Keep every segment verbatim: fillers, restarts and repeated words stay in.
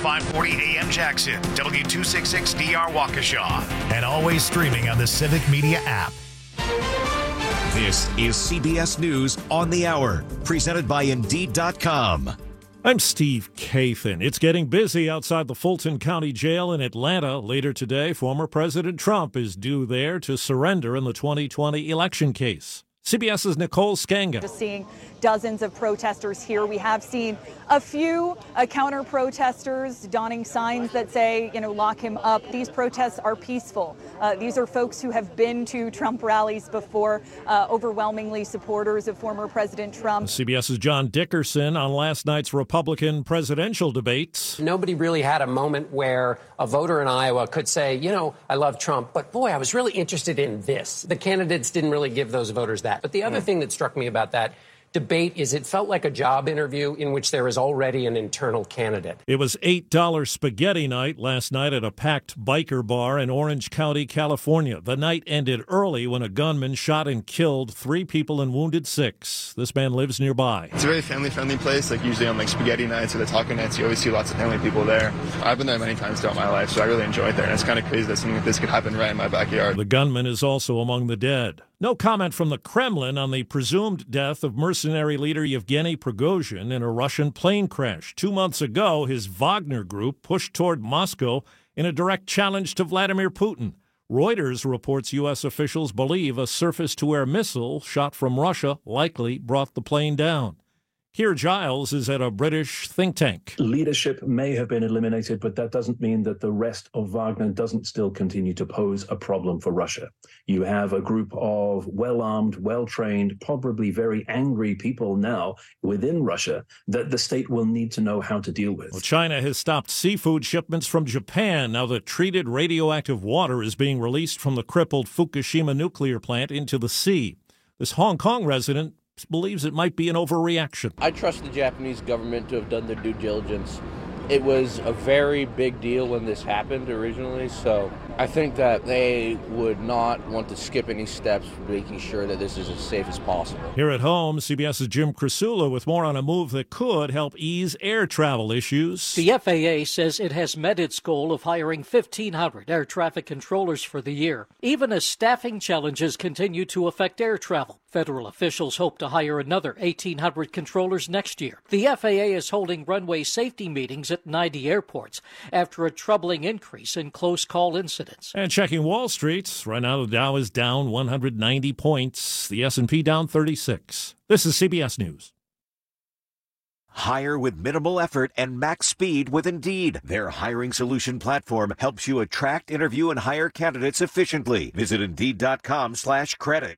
five forty A M Jackson, W two sixty-six D R Waukesha, and always streaming on the Civic Media app. This is C B S News on the Hour, presented by Indeed dot com. I'm Steve Kathan. It's getting busy outside the Fulton County Jail in Atlanta. Later today, former President Trump is due there to surrender in the twenty twenty election case. CBS's Nicole Skanga. Just seeing dozens of protesters here. We have seen a few uh, counter protesters donning signs that say, you know, lock him up. These protests are peaceful. Uh, these are folks who have been to Trump rallies before, uh, overwhelmingly supporters of former President Trump. CBS's John Dickerson on last night's Republican presidential debates. Nobody really had a moment where a voter in Iowa could say, you know, I love Trump, but boy, I was really interested in this. The candidates didn't really give those voters that. But the other mm. thing that struck me about that debate is it felt like a job interview in which there is already an internal candidate. It was eight dollars spaghetti night last night at a packed biker bar in Orange County, California. The night ended early when a gunman shot and killed three people and wounded six. This man lives nearby. It's a very family-friendly place. Like usually on like spaghetti nights or the taco nights, you always see lots of family people there. I've been there many times throughout my life, so I really enjoy it there. And it's kind of crazy that something like this could happen right in my backyard. The gunman is also among the dead. No comment from the Kremlin on the presumed death of mercenary leader Yevgeny Prigozhin in a Russian plane crash. Two months ago, his Wagner group pushed toward Moscow in a direct challenge to Vladimir Putin. Reuters reports U S officials believe a surface-to-air missile shot from Russia likely brought the plane down. Keir Giles is at a British think tank. Leadership may have been eliminated, but that doesn't mean that the rest of Wagner doesn't still continue to pose a problem for Russia. You have a group of well-armed, well-trained, probably very angry people now within Russia that the state will need to know how to deal with. Well, China has stopped seafood shipments from Japan now that treated radioactive water is being released from the crippled Fukushima nuclear plant into the sea. This Hong Kong resident believes it might be an overreaction. I trust the Japanese government to have done their due diligence. It was a very big deal when this happened originally, so I think that they would not want to skip any steps for making sure that this is as safe as possible. Here at home, CBS's Jim Krasula with more on a move that could help ease air travel issues. The F A A says it has met its goal of hiring fifteen hundred air traffic controllers for the year, even as staffing challenges continue to affect air travel. Federal officials hope to hire another eighteen hundred controllers next year. The F A A is holding runway safety meetings at ninety airports after a troubling increase in close call incidents. And checking Wall Street, right now the Dow is down one hundred ninety points, the S and P down thirty-six. This is C B S News. Hire with minimal effort and max speed with Indeed. Their hiring solution platform helps you attract, interview, and hire candidates efficiently. Visit Indeed dot com slash credit.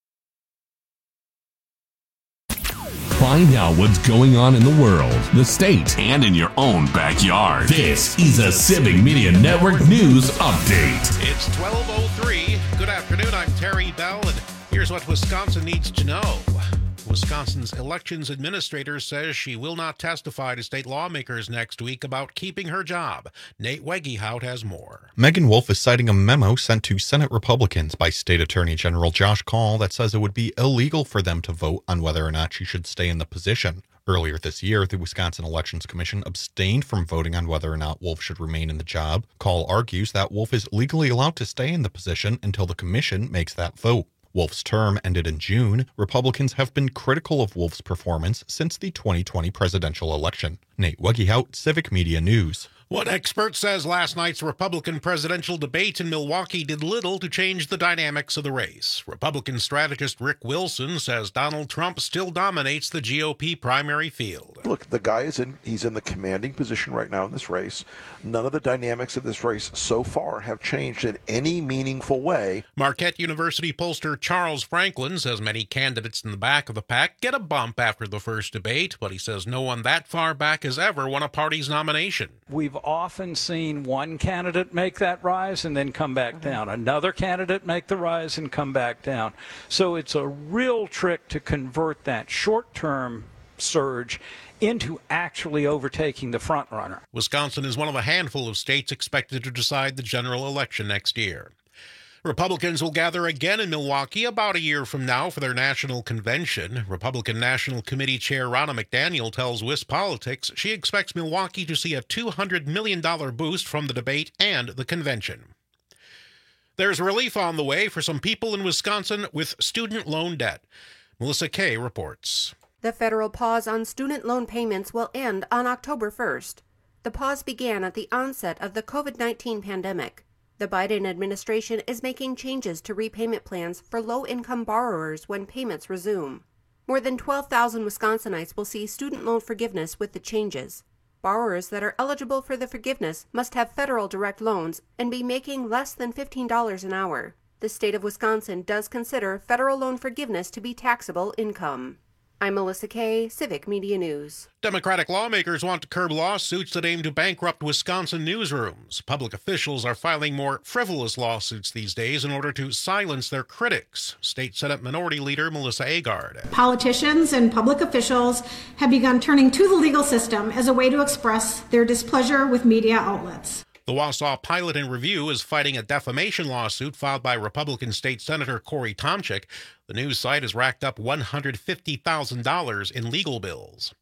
Find out what's going on in the world, the state, and in your own backyard. This is a Civic Media Network News Update. It's twelve oh three. Good afternoon. I'm Terry Bell, and here's what Wisconsin needs to know. Wisconsin's elections administrator says she will not testify to state lawmakers next week about keeping her job. Nate Wegehout has more. Megan Wolf is citing a memo sent to Senate Republicans by State Attorney General Josh Kaul that says it would be illegal for them to vote on whether or not she should stay in the position. Earlier this year, the Wisconsin Elections Commission abstained from voting on whether or not Wolf should remain in the job. Kaul argues that Wolf is legally allowed to stay in the position until the commission makes that vote. Wolf's term ended in June. Republicans have been critical of Wolf's performance since the twenty twenty presidential election. Nate Wegehout, Civic Media News. One expert says last night's Republican presidential debate in Milwaukee did little to change the dynamics of the race. Republican strategist Rick Wilson says Donald Trump still dominates the G O P primary field. Look, the guy is in, he's in the commanding position right now in this race. None of the dynamics of this race so far have changed in any meaningful way. Marquette University pollster Charles Franklin says many candidates in the back of the pack get a bump after the first debate, but he says no one that far back has ever won a party's nomination. We've often seen one candidate make that rise and then come back down, another candidate make the rise and come back down. So it's a real trick to convert that short-term surge into actually overtaking the front runner. Wisconsin is one of a handful of states expected to decide the general election next year. Republicans will gather again in Milwaukee about a year from now for their national convention. Republican National Committee Chair Ronna McDaniel tells WisPolitics she expects Milwaukee to see a two hundred million dollars boost from the debate and the convention. There's relief on the way for some people in Wisconsin with student loan debt. Melissa Kay reports. The federal pause on student loan payments will end on October first. The pause began at the onset of the covid nineteen pandemic. The Biden administration is making changes to repayment plans for low-income borrowers when payments resume. More than twelve thousand Wisconsinites will see student loan forgiveness with the changes. Borrowers that are eligible for the forgiveness must have federal direct loans and be making less than fifteen dollars an hour. The state of Wisconsin does consider federal loan forgiveness to be taxable income. I'm Melissa Kay, Civic Media News. Democratic lawmakers want to curb lawsuits that aim to bankrupt Wisconsin newsrooms. Public officials are filing more frivolous lawsuits these days in order to silence their critics. State Senate Minority Leader Melissa Agard. Politicians and public officials have begun turning to the legal system as a way to express their displeasure with media outlets. The Wausau Pilot and Review is fighting a defamation lawsuit filed by Republican State Senator Corey Tomczyk. The news site has racked up one hundred fifty thousand dollars in legal bills.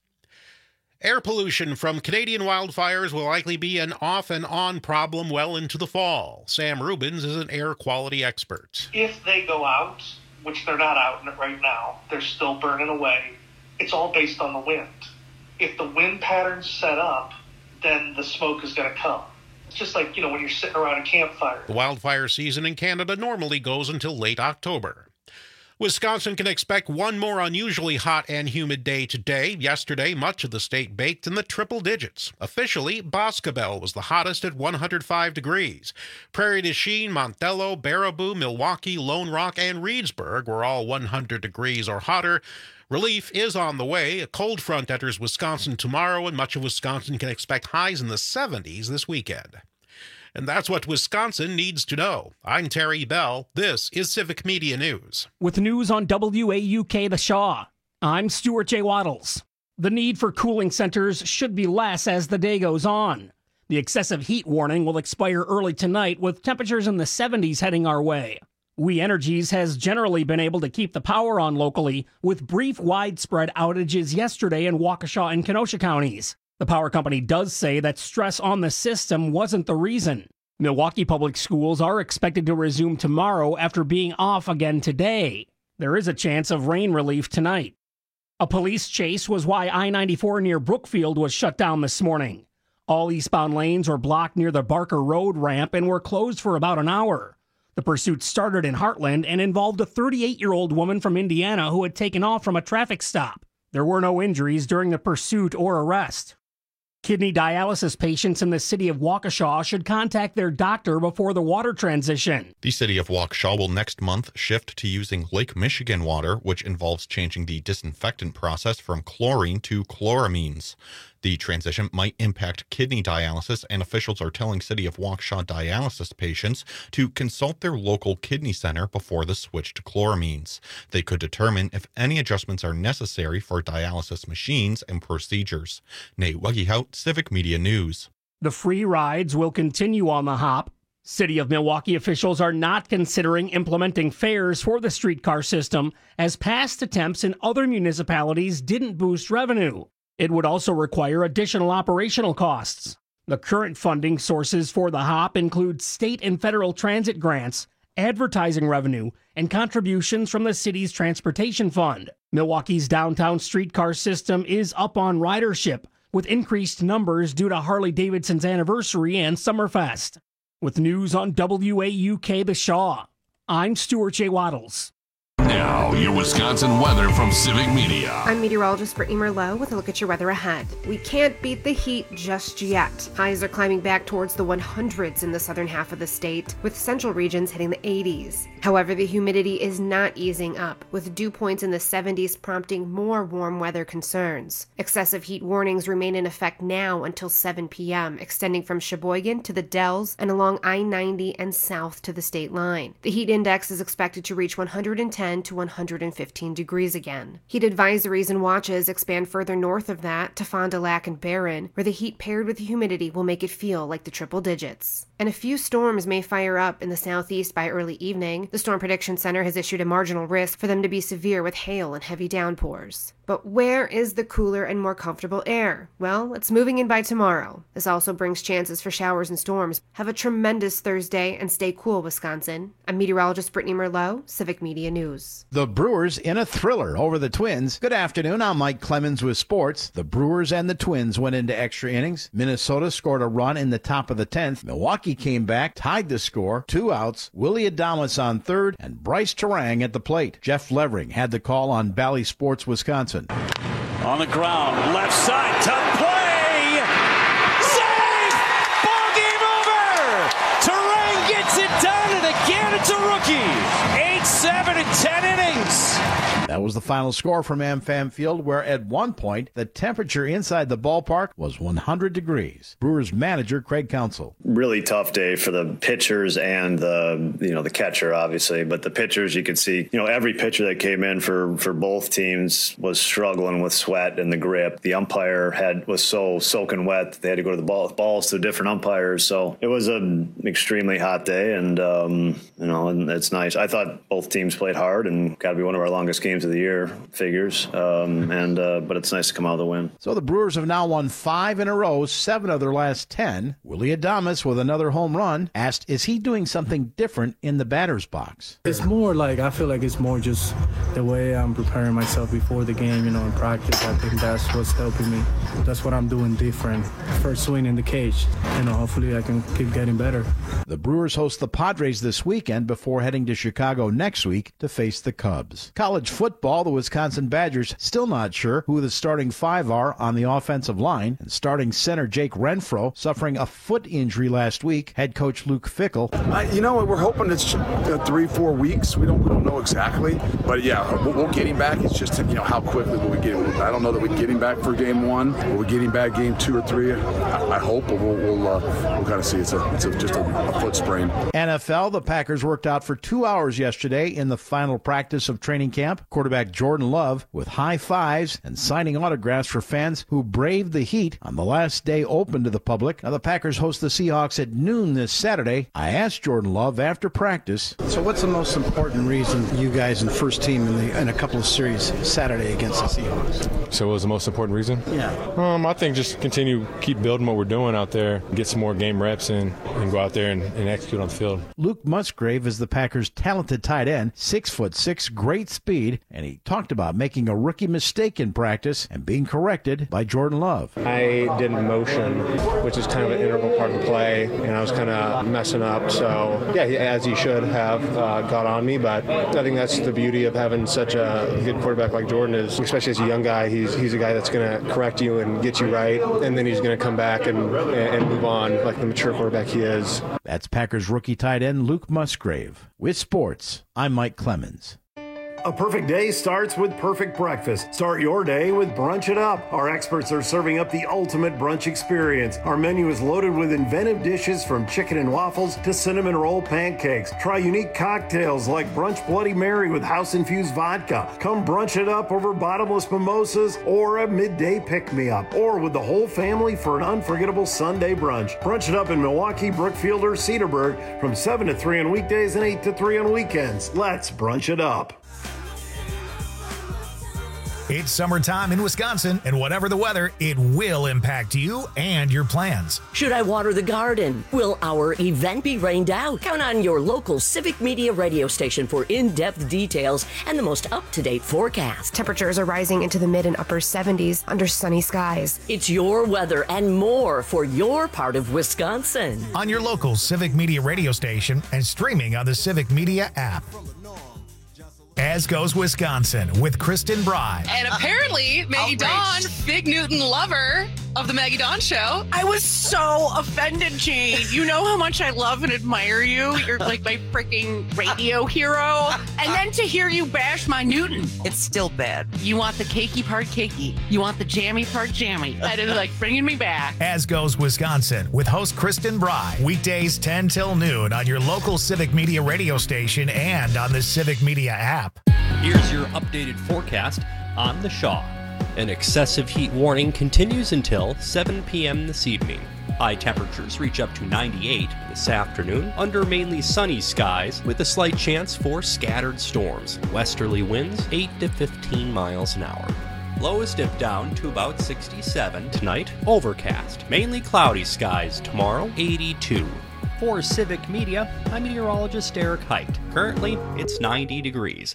Air pollution from Canadian wildfires will likely be an off and on problem well into the fall. Sam Rubens is an air quality expert. If they go out, which they're not out right now, they're still burning away, it's all based on the wind. If the wind pattern's set up, then the smoke is going to come. It's just like, you know, when you're sitting around a campfire. The wildfire season in Canada normally goes until late October. Wisconsin can expect one more unusually hot and humid day today. Yesterday, much of the state baked in the triple digits. Officially, Boscobel was the hottest at one hundred five degrees. Prairie du Chien, Montello, Baraboo, Milwaukee, Lone Rock, and Reedsburg were all one hundred degrees or hotter. Relief is on the way. A cold front enters Wisconsin tomorrow, and much of Wisconsin can expect highs in the seventies this weekend. And that's what Wisconsin needs to know. I'm Terry Bell. This is Civic Media News. With news on W A U K The Shaw, I'm Stuart J. Waddles. The need for cooling centers should be less as the day goes on. The excessive heat warning will expire early tonight, with temperatures in the seventies heading our way. We Energies has generally been able to keep the power on locally, with brief widespread outages yesterday in Waukesha and Kenosha counties. The power company does say that stress on the system wasn't the reason. Milwaukee Public Schools are expected to resume tomorrow after being off again today. There is a chance of rain relief tonight. A police chase was why I ninety-four near Brookfield was shut down this morning. All eastbound lanes were blocked near the Barker Road ramp and were closed for about an hour. The pursuit started in Heartland and involved a thirty-eight-year-old woman from Indiana who had taken off from a traffic stop. There were no injuries during the pursuit or arrest. Kidney dialysis patients in the city of Waukesha should contact their doctor before the water transition. The city of Waukesha will next month shift to using Lake Michigan water, which involves changing the disinfectant process from chlorine to chloramines. The transition might impact kidney dialysis, and officials are telling City of Waukesha dialysis patients to consult their local kidney center before the switch to chloramines. They could determine if any adjustments are necessary for dialysis machines and procedures. Nate Weggehout, Civic Media News. The free rides will continue on the hop. City of Milwaukee officials are not considering implementing fares for the streetcar system, as past attempts in other municipalities didn't boost revenue. It would also require additional operational costs. The current funding sources for the hop include state and federal transit grants, advertising revenue, and contributions from the city's transportation fund. Milwaukee's downtown streetcar system is up on ridership, with increased numbers due to Harley-Davidson's anniversary and Summerfest. With news on W A U K The Shaw, I'm Stuart J. Waddles. Now, your Wisconsin weather from Civic Media. I'm meteorologist Brittany Merlot with a look at your weather ahead. We can't beat the heat just yet. Highs are climbing back towards the hundreds in the southern half of the state, with central regions hitting the eighties. However, the humidity is not easing up, with dew points in the seventies prompting more warm weather concerns. Excessive heat warnings remain in effect now until seven p.m., extending from Sheboygan to the Dells and along I ninety and south to the state line. The heat index is expected to reach one hundred ten to one hundred fifteen degrees again. Heat advisories and watches expand further north of that to Fond du Lac and Barron, where the heat paired with the humidity will make it feel like the triple digits. and a few storms may fire up in the southeast by early evening. The Storm Prediction Center has issued a marginal risk for them to be severe with hail and heavy downpours. But where is the cooler and more comfortable air? Well, it's moving in by tomorrow. This also brings chances for showers and storms. Have a tremendous Thursday and stay cool, Wisconsin. I'm meteorologist Brittany Merlot, Civic Media News. The Brewers in a thriller over the Twins. Good afternoon, I'm Mike Clemens with sports. The Brewers and the Twins went into extra innings. Minnesota scored a run in the top of the tenth. Milwaukee came back, tied the score, two outs. Willie Adames on third, and Bryce Terang at the plate. Jeff Levering had the call on Bally Sports Wisconsin. On the ground, left side, tough play! Save! Ball game over! Terang gets it done, and again it's a rookie! Eight, seven, and ten innings! That was the final score from AmFam Field, where at one point the temperature inside the ballpark was one hundred degrees. Brewers manager Craig Counsell. Really tough day for the pitchers and the you know the catcher, obviously, but the pitchers, you could see you know every pitcher that came in for for both teams was struggling with sweat and the grip. The umpire had was so soaking wet that they had to go to the ball balls to different umpires. So it was an extremely hot day, and um, you know and it's nice. I thought both teams played hard, and got to be one of our longest games of the year, figures, um, and uh, but it's nice to come out of the win. So the Brewers have now won five in a row, seven of their last ten. Willie Adames with another home run asked, is he doing something different in the batter's box? It's more like, I feel like it's more just the way I'm preparing myself before the game, you know, in practice. I think that's what's helping me. That's what I'm doing different. First swing in the cage, you know, hopefully I can keep getting better. The Brewers host the Padres this weekend before heading to Chicago next week to face the Cubs. College football, the Wisconsin Badgers still not sure who the starting five are on the offensive line, and starting center Jake Renfro suffering a foot injury last week. Head coach Luke Fickell. Uh, you know, we're hoping it's uh, three, four weeks. We don't, we don't know exactly, but yeah, we'll, we'll get him back. It's just, you know, how quickly will we get him? I don't know that we can get him back for game one. Will we get him back game two or three? I, I hope, but we'll we'll, uh, we'll kind of see. It's a it's a, just a, a foot sprain. N F L, the Packers worked out for two hours yesterday in the final practice of training camp. Quarterback Jordan Love with high fives and signing autographs for fans who braved the heat on the last day open to the public. Now the Packers host the Seahawks at noon this Saturday. I asked Jordan Love after practice. So what's the most important reason you guys in first team in, the, in a couple of series Saturday against the Seahawks? So what was the most important reason? Yeah. Um, I think just continue, keep building what we're doing out there, get some more game reps in, and go out there and, and execute on the field. Luke Musgrave is the Packers' talented tight end, six foot six, great speed, and he talked about making a rookie mistake in practice and being corrected by Jordan Love. I didn't motion, which is kind of an integral part of the play, and I was kind of messing up. So, yeah, as he should have uh, got on me, but I think that's the beauty of having such a good quarterback like Jordan is, especially as a young guy, he's he's a guy that's going to correct you and get you right, and then he's going to come back and, and move on like the mature quarterback he is. That's Packers rookie tight end Luke Musgrave. With sports, I'm Mike Clemens. A perfect day starts with perfect breakfast. Start your day with Brunch It Up. Our experts are serving up the ultimate brunch experience. Our menu is loaded with inventive dishes from chicken and waffles to cinnamon roll pancakes. Try unique cocktails like Brunch Bloody Mary with house-infused vodka. Come brunch it up over bottomless mimosas or a midday pick-me-up, or with the whole family for an unforgettable Sunday brunch. Brunch It Up in Milwaukee, Brookfield, or Cedarburg from seven to three on weekdays and eight to three on weekends. Let's brunch it up. It's summertime in Wisconsin, and whatever the weather, it will impact you and your plans. Should I water the garden? Will our event be rained out? Count on your local Civic Media radio station for in-depth details and the most up-to-date forecast. Temperatures are rising into the mid and upper seventies under sunny skies. It's your weather and more for your part of Wisconsin. On your local Civic Media radio station and streaming on the Civic Media app. As Goes Wisconsin with Kristen Bry. And apparently, Maggie Dawn, big Newton lover of the Maggie Dawn Show. I was so offended, Jane. You know how much I love and admire you. You're like my freaking radio hero. And then to hear you bash my Newton. It's still bad. You want the cakey part cakey. You want the jammy part jammy. That is like bringing me back. As Goes Wisconsin with host Kristen Bry. Weekdays ten till noon on your local Civic Media radio station and on the Civic Media app. Here's your updated forecast on the Shaw. An excessive heat warning continues until seven p.m. this evening. High temperatures reach up to ninety-eight this afternoon under mainly sunny skies with a slight chance for scattered storms. Westerly winds eight to fifteen miles an hour. Lows dip down to about sixty-seven tonight. Overcast, mainly cloudy skies tomorrow, eighty-two. For Civic Media, I'm meteorologist Eric Height. Currently, it's ninety degrees.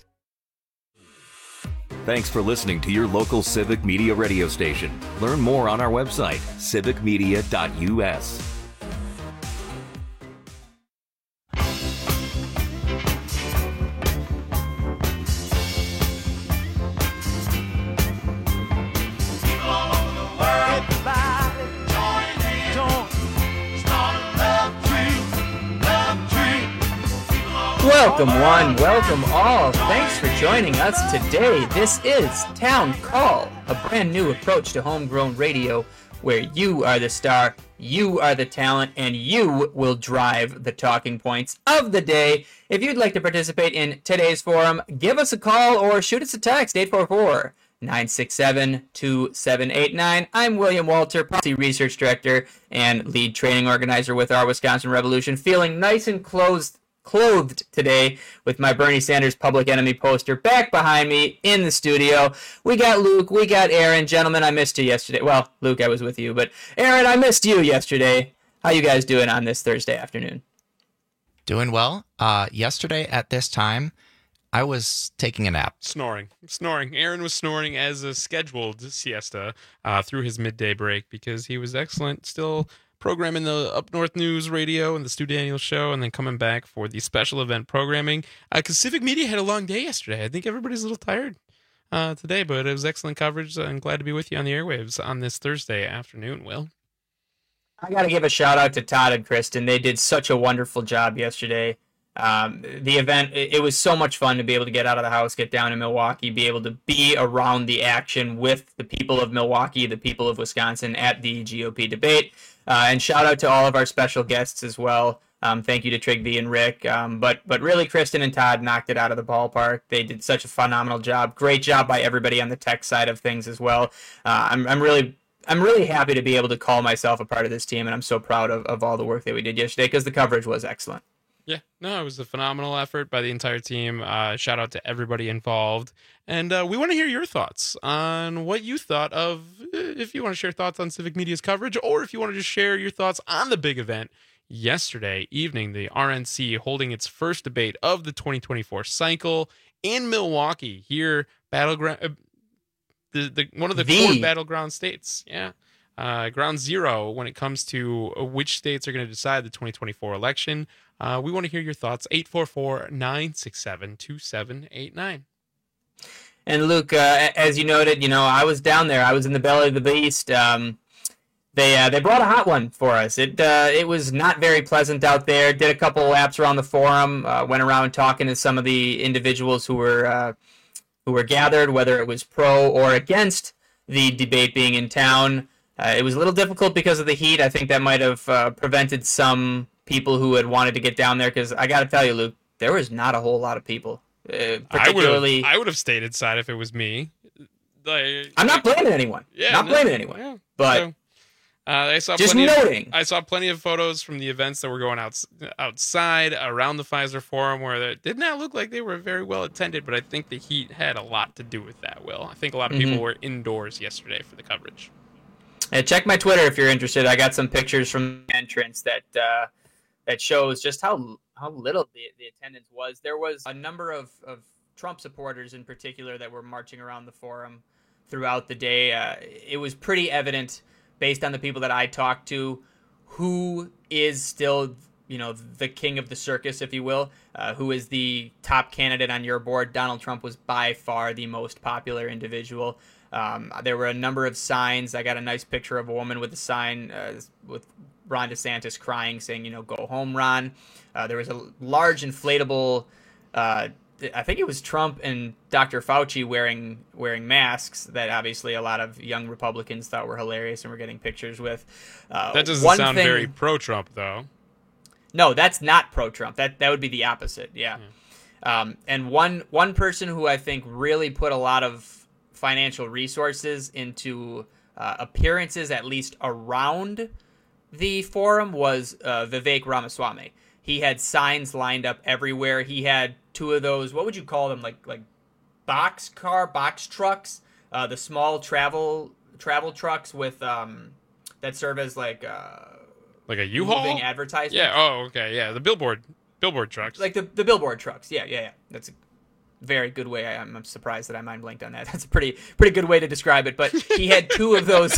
Thanks for listening to your local Civic Media radio station. Learn more on our website, civic media dot u s. Welcome one, welcome all. Thanks for joining us today. This is Town Call, a brand new approach to homegrown radio where you are the star, you are the talent, and you will drive the talking points of the day. If you'd like to participate in today's forum, give us a call or shoot us a text, eight four four, nine six seven, two seven eight nine. I'm William Walter, Policy Research Director and Lead Training Organizer with our Wisconsin Revolution, feeling nice and closed clothed today with my Bernie Sanders Public Enemy poster back behind me in the studio. We got Luke, we got Aaron. Gentlemen, I missed you yesterday. Well, Luke, I was with you, but Aaron, I missed you yesterday. How you guys doing on this Thursday afternoon? Doing well. Uh, yesterday at this time, I was taking a nap. Snoring. Snoring. Aaron was snoring as a scheduled siesta uh, through his midday break because he was excellent. Still programming the Up North News Radio and the Stu Daniels Show, and then coming back for the special event programming. Because uh, Civic Media had a long day yesterday. I think everybody's a little tired uh, today, but it was excellent coverage. I'm glad to be with you on the airwaves on this Thursday afternoon, Will. I got to give a shout out to Todd and Kristen. They did such a wonderful job yesterday. Um, the event, it, it was so much fun to be able to get out of the house, get down to Milwaukee, be able to be around the action with the people of Milwaukee, the people of Wisconsin at the G O P debate. Uh, and shout out to all of our special guests as well. Um, thank you to Trigby and Rick. Um, but but really, Kristen and Todd knocked it out of the ballpark. They did such a phenomenal job. Great job by everybody on the tech side of things as well. Uh, I'm I'm really I'm really happy to be able to call myself a part of this team, and I'm so proud of, of all the work that we did yesterday because the coverage was excellent. Yeah, no, it was a phenomenal effort by the entire team. Uh, shout out to everybody involved. And uh, we want to hear your thoughts on what you thought of, if you want to share thoughts on Civic Media's coverage, or if you want to just share your thoughts on the big event yesterday evening, the R N C holding its first debate of the twenty twenty-four cycle in Milwaukee, here, battleground, uh, the, the one of the, the. core battleground states. Yeah. Uh, ground zero when it comes to which states are going to decide the twenty twenty-four election. Uh, we want to hear your thoughts. eight four four, nine six seven, two seven eight nine. And Luke, uh, as you noted, you know, I was down there. I was in the belly of the beast. Um, they uh, they brought a hot one for us. It uh, it was not very pleasant out there. Did a couple laps around the forum. Uh, went around talking to some of the individuals who were uh, who were gathered, whether it was pro or against the debate being in town. Uh, it was a little difficult because of the heat. I think that might have uh, prevented some people who had wanted to get down there, because I got to tell you, Luke, there was not a whole lot of people. Uh, particularly, I would have stayed inside if it was me. Like, I'm not blaming anyone. Yeah, not no, blaming anyone. Yeah. But so, uh, I saw just plenty noting. Of, I saw plenty of photos from the events that were going out, outside around the Pfizer Forum, where it did not look like they were very well attended. But I think the heat had a lot to do with that. Will I think a lot of people mm-hmm. were indoors yesterday for the coverage. Uh, check my Twitter if you're interested. I got some pictures from the entrance that uh, that shows just how how little the, the attendance was. There was a number of, of Trump supporters in particular that were marching around the forum throughout the day. Uh, it was pretty evident, based on the people that I talked to, who is still, you know, the king of the circus, if you will, uh, who is the top candidate on your board. Donald Trump was by far the most popular individual. Um, there were a number of signs. I got a nice picture of a woman with a sign uh, with Ron DeSantis crying, saying, you know, go home, Ron. Uh, there was a large inflatable, uh, I think it was Trump and Doctor Fauci wearing wearing masks that obviously a lot of young Republicans thought were hilarious and were getting pictures with. Uh, that doesn't sound thing, very pro-Trump, though. No, that's not pro-Trump. That that would be the opposite, yeah. yeah. Um, and one one person who I think really put a lot of financial resources into uh, appearances, at least around the forum was uh, Vivek Ramaswamy. He had signs lined up everywhere. He had two of those, what would you call them, like like box car, box trucks, uh, the small travel travel trucks with um, that serve as like uh, like a U-Haul moving advertisement. Yeah. Oh, okay. Yeah, the billboard billboard trucks. Like the the billboard trucks. Yeah, yeah, yeah. That's a very good way. I, I'm surprised that I mind blanked on that. That's a pretty pretty good way to describe it. But he had two of those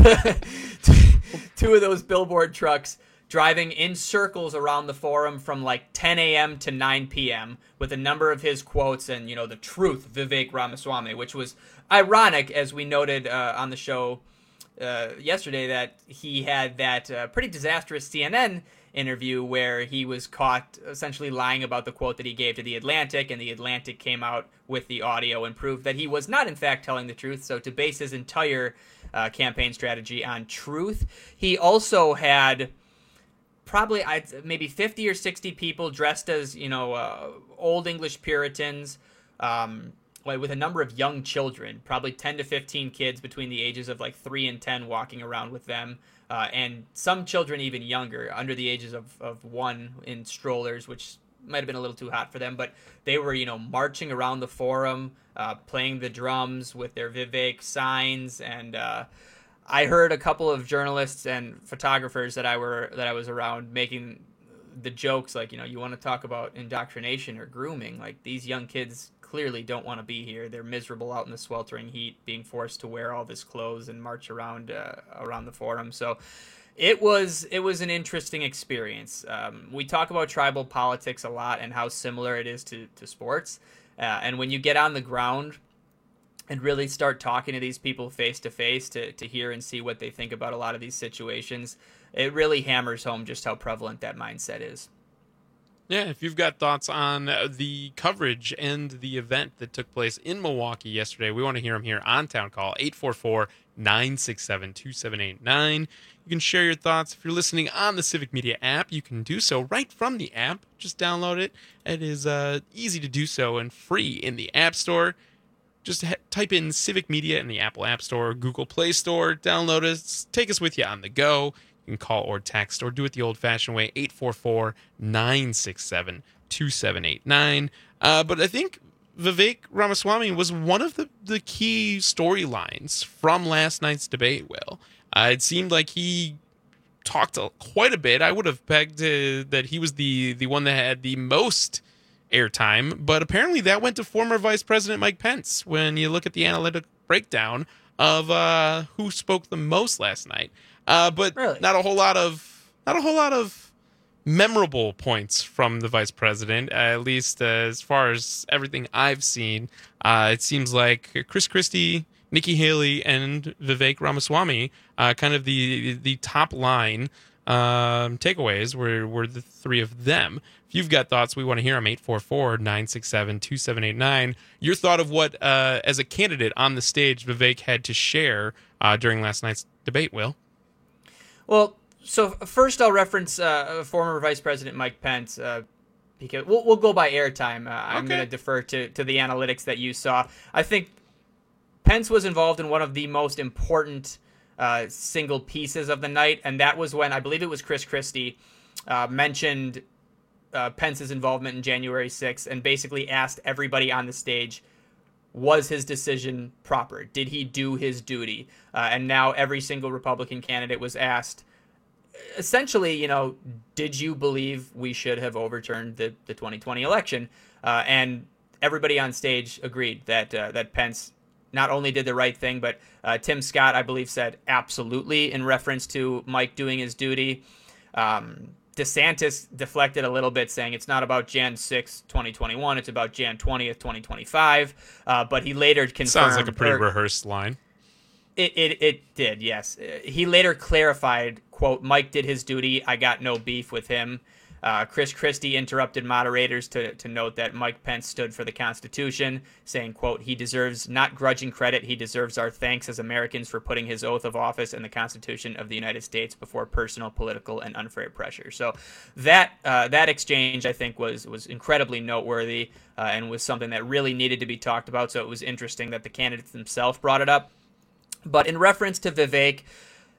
two of those billboard trucks driving in circles around the forum from like ten a.m. to nine p.m. with a number of his quotes and, you know, the truth, Vivek Ramaswamy, which was ironic, as we noted uh, on the show uh, yesterday, that he had that uh, pretty disastrous C N N interview where he was caught essentially lying about the quote that he gave to The Atlantic, and The Atlantic came out with the audio and proved that he was not, in fact, telling the truth. So to base his entire uh, campaign strategy on truth, he also had probably I'd, maybe fifty or sixty people dressed as, you know, uh, old English Puritans, um, with a number of young children, probably ten to fifteen kids between the ages of like three and ten walking around with them, uh, and some children even younger, under the ages of, of one, in strollers, which might have been a little too hot for them, but they were, you know, marching around the forum, uh, playing the drums with their Vivek signs, and uh, I heard a couple of journalists and photographers that I were that I was around making the jokes like, you know, you want to talk about indoctrination or grooming, like these young kids clearly don't want to be here. They're miserable out in the sweltering heat, being forced to wear all this clothes and march around uh, around the forum. So it was it was an interesting experience. Um, we talk about tribal politics a lot and how similar it is to to sports, uh, and when you get on the ground and really start talking to these people face to face to to hear and see what they think about a lot of these situations, it really hammers home just how prevalent that mindset is. Yeah, if you've got thoughts on the coverage and the event that took place in Milwaukee yesterday, we want to hear them here on Town Call, eight four four, nine six seven, two seven eight nine. You can share your thoughts. If you're listening on the Civic Media app, you can do so right from the app. Just download it. It is uh, easy to do so and free in the App Store. Just ha- type in Civic Media in the Apple App Store, Google Play Store, download us, take us with you on the go. You can call or text or do it the old-fashioned way, eight four four, nine six seven, two seven eight nine. Uh, but I think Vivek Ramaswamy was one of the, the key storylines from last night's debate, Will. Uh, it seemed like he talked a, quite a bit. I would have pegged uh, that he was the, the one that had the most airtime, but apparently that went to former Vice President Mike Pence when you look at the analytic breakdown of uh, who spoke the most last night. Uh, but really? not a whole lot of not a whole lot of memorable points from the vice president, uh, at least uh, as far as everything I've seen. Uh, it seems like Chris Christie, Nikki Haley, and Vivek Ramaswamy, uh, kind of the the top line um, takeaways were were the three of them. If you've got thoughts, we want to hear them. eight four four, nine six seven, two seven eight nine. Your thought of what, uh, as a candidate on the stage, Vivek had to share uh, during last night's debate, Will? Well, so first I'll reference uh, former Vice President Mike Pence, uh, because we'll, we'll go by airtime. Uh, I'm Okay. going to defer to, to the analytics that you saw. I think Pence was involved in one of the most important uh, single pieces of the night, and that was when, I believe it was Chris Christie, uh, mentioned uh, Pence's involvement in January sixth and basically asked everybody on the stage, was his decision proper? Did he do his duty? Uh, and now every single Republican candidate was asked, essentially, you know, did you believe we should have overturned the, the twenty twenty election? Uh, and everybody on stage agreed that uh, that Pence not only did the right thing, but uh, Tim Scott, I believe, said absolutely in reference to Mike doing his duty. Um, DeSantis deflected a little bit, saying it's not about January sixth, twenty twenty-one, it's about January twentieth, twenty twenty-five. Uh, but he later confirmed... Sounds like a pretty or, rehearsed line. It, it it did, yes. He later clarified, quote, Mike did his duty, I got no beef with him. Uh, Chris Christie interrupted moderators to, to note that Mike Pence stood for the Constitution, saying, quote, he deserves not grudging credit, he deserves our thanks as Americans for putting his oath of office and the Constitution of the United States before personal, political, and unfair pressure. So that uh, that exchange, I think, was, was incredibly noteworthy uh, and was something that really needed to be talked about, so it was interesting that the candidates themselves brought it up. But in reference to Vivek,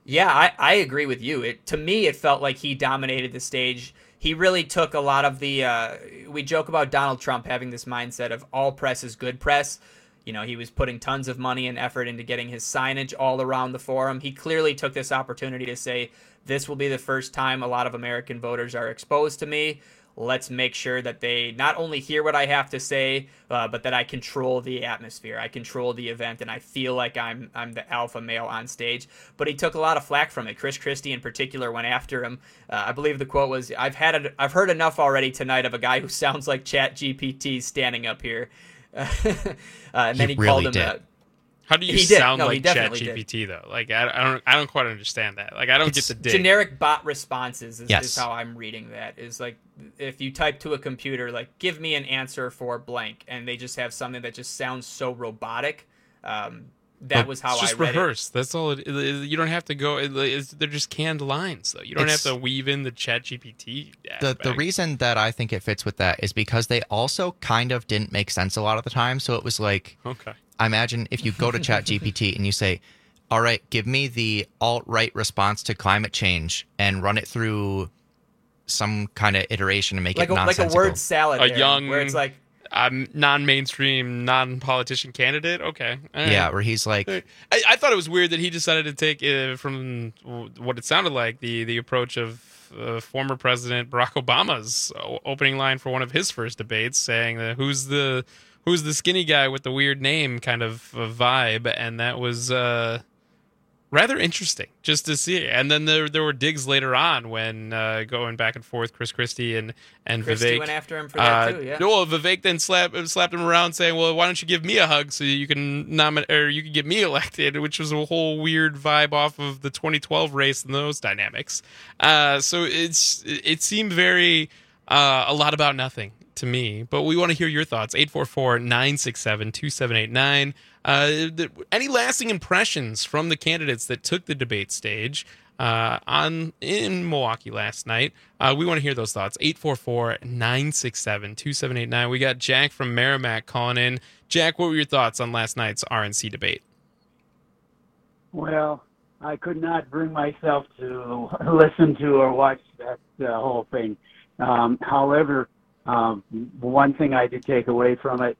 Yeah, I, I agree with you. It to me, it felt like he dominated the stage. He really took a lot of the. Uh, we joke about Donald Trump having this mindset of all press is good press. You know, he was putting tons of money and effort into getting his signage all around the forum. He clearly took this opportunity to say, this will be the first time a lot of American voters are exposed to me. Let's make sure that they not only hear what I have to say, uh, but that I control the atmosphere. I control the event, and I feel like I'm I'm the alpha male on stage. But he took a lot of flack from it. Chris Christie, in particular, went after him. Uh, I believe the quote was, "I've had a, I've heard enough already tonight of a guy who sounds like Chat G P T standing up here." uh, and then he, he really called him. Did. A, How do you he did. sound no, like Chat G P T though? Like I, I don't, I don't quite understand that. Like I don't it's get the dig. Generic bot responses is, yes. is how I'm reading that. Is like if you type to a computer, like give me an answer for blank, and they just have something that just sounds so robotic. Um, that but was how it's just I read rehearsed. it. That's all. It, it, you don't have to go. It, it's, they're just canned lines though. You don't It's, have to weave in the Chat G P T. The the reason that I think it fits with that is because they also kind of didn't make sense a lot of the time. So it was like, okay. I imagine if you go to Chat G P T and you say, all right, give me the alt-right response to climate change and run it through some kind of iteration and make Like it a, like nonsensical. a word salad, A Aaron, young, where it's like um, non-mainstream, non-politician candidate. Okay, all right. Yeah, where he's like, I, I thought it was weird that he decided to take uh, from what it sounded like the the approach of uh, former President Barack Obama's opening line for one of his first debates, saying that who's the who's the skinny guy with the weird name kind of uh, vibe, and that was uh, rather interesting just to see. And then there there were digs later on when uh, going back and forth, Chris Christie and and Christie Vivek went after him for that uh, too. Yeah. No, Vivek then slapped slapped him around, saying, "Well, why don't you give me a hug so you can nominate or you can get me elected?" Which was a whole weird vibe off of the twenty twelve race and those dynamics. Uh, so it's it seemed very uh, a lot about nothing to me, but we want to hear your thoughts. eight four four, nine six seven, two seven eight nine. Uh, the, any lasting impressions from the candidates that took the debate stage uh, on in Milwaukee last night? Uh, we want to hear those thoughts. eight four four, nine six seven, two seven eight nine. We got Jack from Merrimack calling in. Jack, what were your thoughts on last night's R N C debate? Well, I could not bring myself to listen to or watch that uh, whole thing. Um, however, Um, one thing I did take away from it,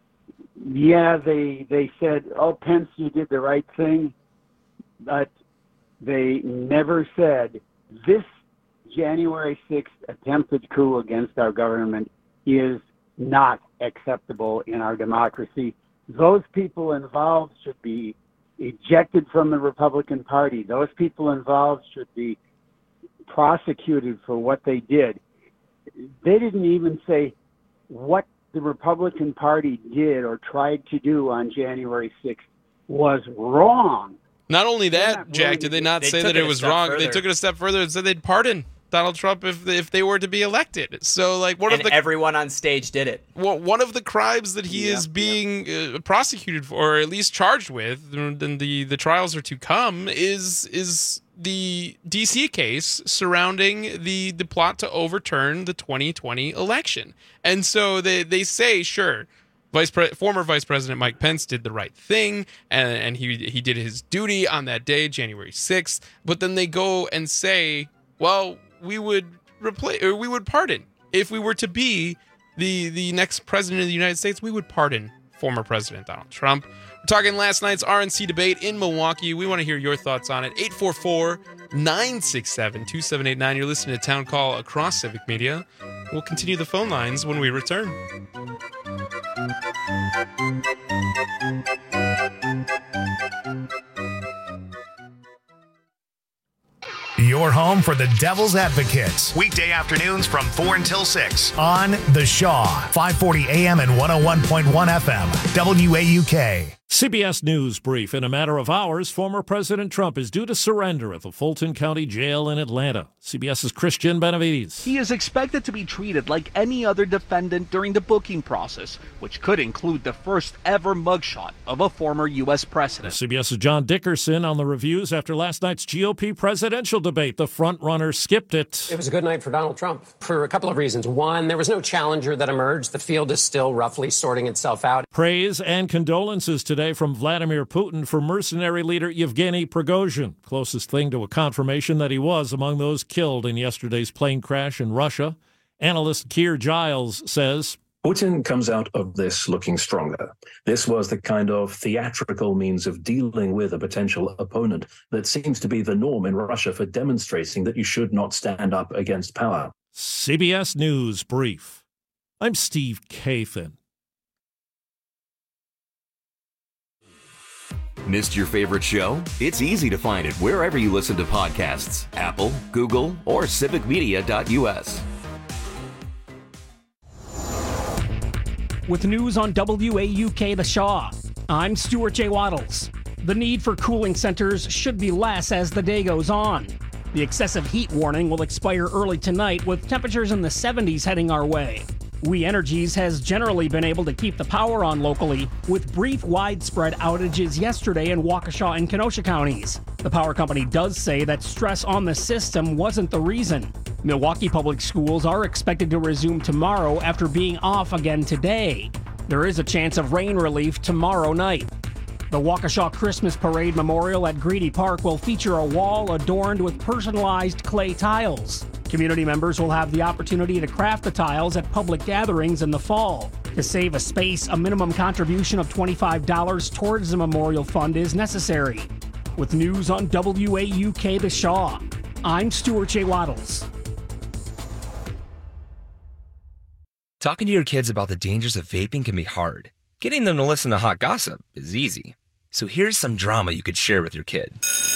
yeah, they they said, "Oh, Pence, you did the right thing," but they never said this January sixth attempted coup against our government is not acceptable in our democracy. Those people involved should be ejected from the Republican Party. Those people involved should be prosecuted for what they did. They didn't even say what the Republican Party did or tried to do on January sixth was wrong. Not only that, Jack, did they not They say took that it it a was step wrong? They further. took it a step further and said they'd pardon Donald Trump if if they were to be elected. So, like, one and of the everyone on stage did it. well, one of the crimes that he is being uh, prosecuted for, or at least charged with, and the the trials are to come, is is the D C case surrounding the the plot to overturn the twenty twenty election. And so they they say, sure, Vice Pre- former Vice President Mike Pence did the right thing, and, and he he did his duty on that day, January sixth. But then they go and say, well, we would replace or we would pardon if we were to be the the next president of the United States. We would pardon former President Donald Trump. We're talking last night's R N C debate in Milwaukee. We want to hear your thoughts on it. eight four four, nine six seven, two seven eight nine. You're listening to Town Call across Civic Media. We'll continue the phone lines when we return. Your home for the Devil's Advocates. Weekday afternoons from four until six on The Shaw, five forty A M and one oh one point one F M, W A U K. C B S News brief. In a matter of hours, former President Trump is due to surrender at the Fulton County Jail in Atlanta. CBS's Christian Benavides. He is expected to be treated like any other defendant during the booking process, which could include the first ever mugshot of a former U S president. CBS's John Dickerson on the reviews after last night's G O P presidential debate. The frontrunner skipped it. It was a good night for Donald Trump for a couple of reasons. One, there was no challenger that emerged. The field is still roughly sorting itself out. Praise and condolences today today from Vladimir Putin for mercenary leader Yevgeny Prigozhin, closest thing to a confirmation that he was among those killed in yesterday's plane crash in Russia. Analyst Keir Giles says, Putin comes out of this looking stronger. This was the kind of theatrical means of dealing with a potential opponent that seems to be the norm in Russia for demonstrating that you should not stand up against power. C B S News Brief. I'm Steve Kathan. Missed your favorite show? It's easy to find it wherever you listen to podcasts. Apple, Google, or civic media dot U S. With news on W A U K The Shaw, I'm Stuart J. Waddles. The need for cooling centers should be less as the day goes on. The excessive heat warning will expire early tonight with temperatures in the seventies heading our way. We Energies has generally been able to keep the power on locally with brief widespread outages yesterday in Waukesha and Kenosha counties. The power company does say that stress on the system wasn't the reason. Milwaukee Public Schools are expected to resume tomorrow after being off again today. There is a chance of rain relief tomorrow night. The Waukesha Christmas Parade Memorial at Greedy Park will feature a wall adorned with personalized clay tiles. Community members will have the opportunity to craft the tiles at public gatherings in the fall. To save a space, a minimum contribution of twenty-five dollars towards the memorial fund is necessary. With news on W A U K The Shaw, I'm Stuart J. Waddles. Talking to your kids about the dangers of vaping can be hard. Getting them to listen to hot gossip is easy. So here's some drama you could share with your kid.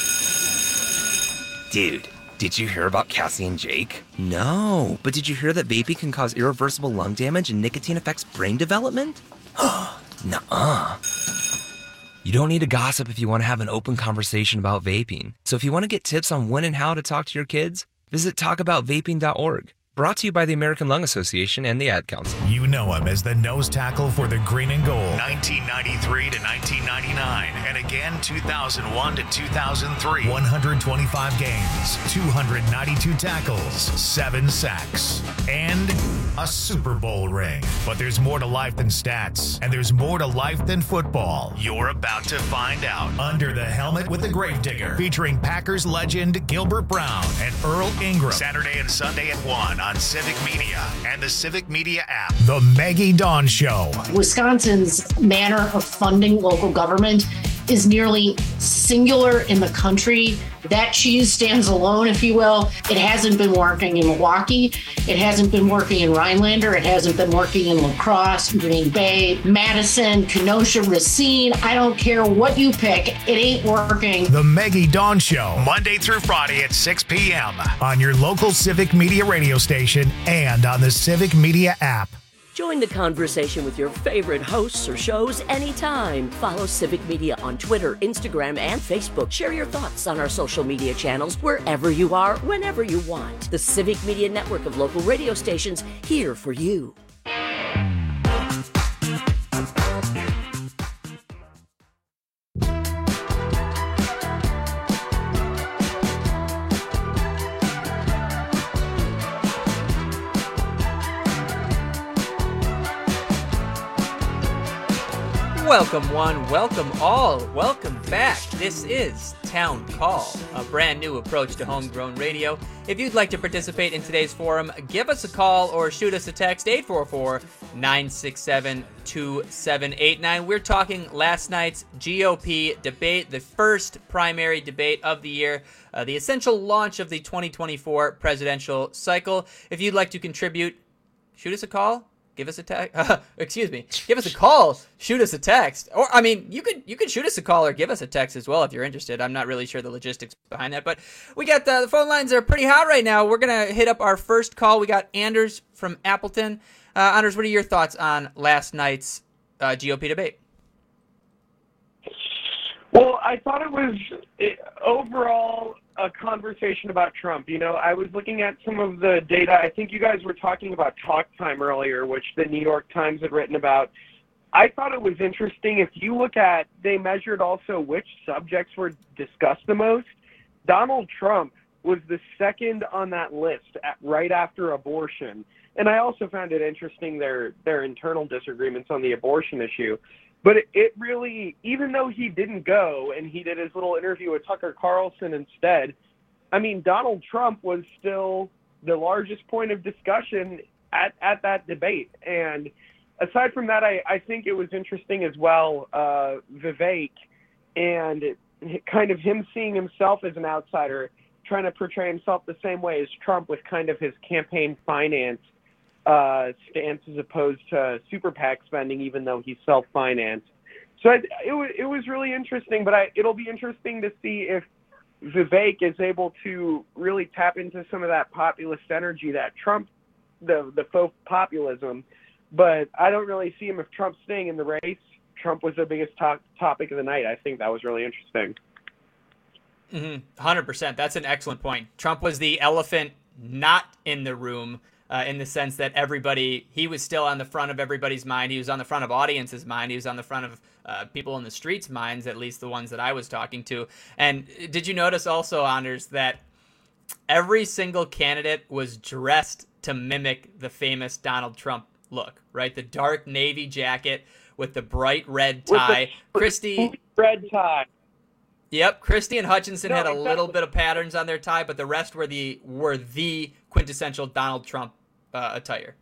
Dude, did you hear about Cassie and Jake? No, but did you hear that vaping can cause irreversible lung damage and nicotine affects brain development? Nuh-uh. You don't need to gossip if you want to have an open conversation about vaping. So if you want to get tips on when and how to talk to your kids, visit talk about vaping dot org. Brought to you by the American Lung Association and the Ad Council. You know him as the nose tackle for the Green and Gold, nineteen ninety-three to nineteen ninety-nine, and again two thousand one to two thousand three. one hundred twenty-five games, two hundred ninety-two tackles, seven sacks, and a Super Bowl ring. But there's more to life than stats, and there's more to life than football. You're about to find out. Under the Helmet with the Gravedigger, featuring Packers legend Gilbert Brown and Earl Ingram, Saturday and Sunday at one on Civic Media and the Civic Media app. The Maggie Dawn Show. Wisconsin's manner of funding local government is nearly singular in the country. That cheese stands alone, if you will. It hasn't been working in Milwaukee. It hasn't been working in Rhinelander. It hasn't been working in La Crosse, Green Bay, Madison, Kenosha, Racine. I don't care what you pick. It ain't working. The Maggie Dawn Show, Monday through Friday at six p.m. on your local Civic Media radio station and on the Civic Media app. Join the conversation with your favorite hosts or shows anytime. Follow Civic Media on Twitter, Instagram, and Facebook. Share your thoughts on our social media channels wherever you are, whenever you want. The Civic Media network of local radio stations here for you. Welcome one, welcome all, welcome back. This is Town Call, a brand new approach to homegrown radio. If you'd like to participate in today's forum, give us a call or shoot us a text, eight four four, nine six seven, two seven eight nine. We're talking last night's G O P debate, the first primary debate of the year, uh, the essential launch of the twenty twenty-four presidential cycle. If you'd like to contribute, shoot us a call. Give us a text. Uh, excuse me. Give us a call. Shoot us a text. Or I mean, you could you could shoot us a call or give us a text as well if you're interested. I'm not really sure the logistics behind that, but we got the, the phone lines are pretty hot right now. We're gonna hit up our first call. We got Anders from Appleton. Uh, Anders, what are your thoughts on last night's uh, G O P debate? Well, I thought it was it, overall a conversation about Trump. You know, I was looking at some of the data. I think you guys were talking about talk time earlier, which the New York Times had written about. I thought it was interesting. If you look at, they measured also which subjects were discussed the most. Donald Trump was the second on that list at, right after abortion. And I also found it interesting their their internal disagreements on the abortion issue. But it, it really, even though he didn't go and he did his little interview with Tucker Carlson instead, I mean, Donald Trump was still the largest point of discussion at, at that debate. And aside from that, I, I think it was interesting as well, uh, Vivek, and kind of him seeing himself as an outsider, trying to portray himself the same way as Trump with kind of his campaign finance uh, stance as opposed to super PAC spending, even though he's self-financed. So it, it, was, it was really interesting, but I, it'll be interesting to see if Vivek is able to really tap into some of that populist energy that Trump, the, the faux populism, but I don't really see him if Trump's staying in the race. Trump was the biggest to- topic of the night. I think that was really interesting. Mm-hmm. one hundred percent. That's an excellent point. Trump was the elephant not in the room uh, in the sense that everybody, he was still on the front of everybody's mind. He was on the front of audience's mind. He was on the front of uh, people in the streets' minds, at least the ones that I was talking to. And did you notice also, Anders, that every single candidate was dressed to mimic the famous Donald Trump look, right? The dark navy jacket with the bright red tie. The, Christie. Red tie. Yep, Christie and Hutchinson no, had a exactly. little bit of patterns on their tie, but the rest were the were the quintessential Donald Trump uh, attire.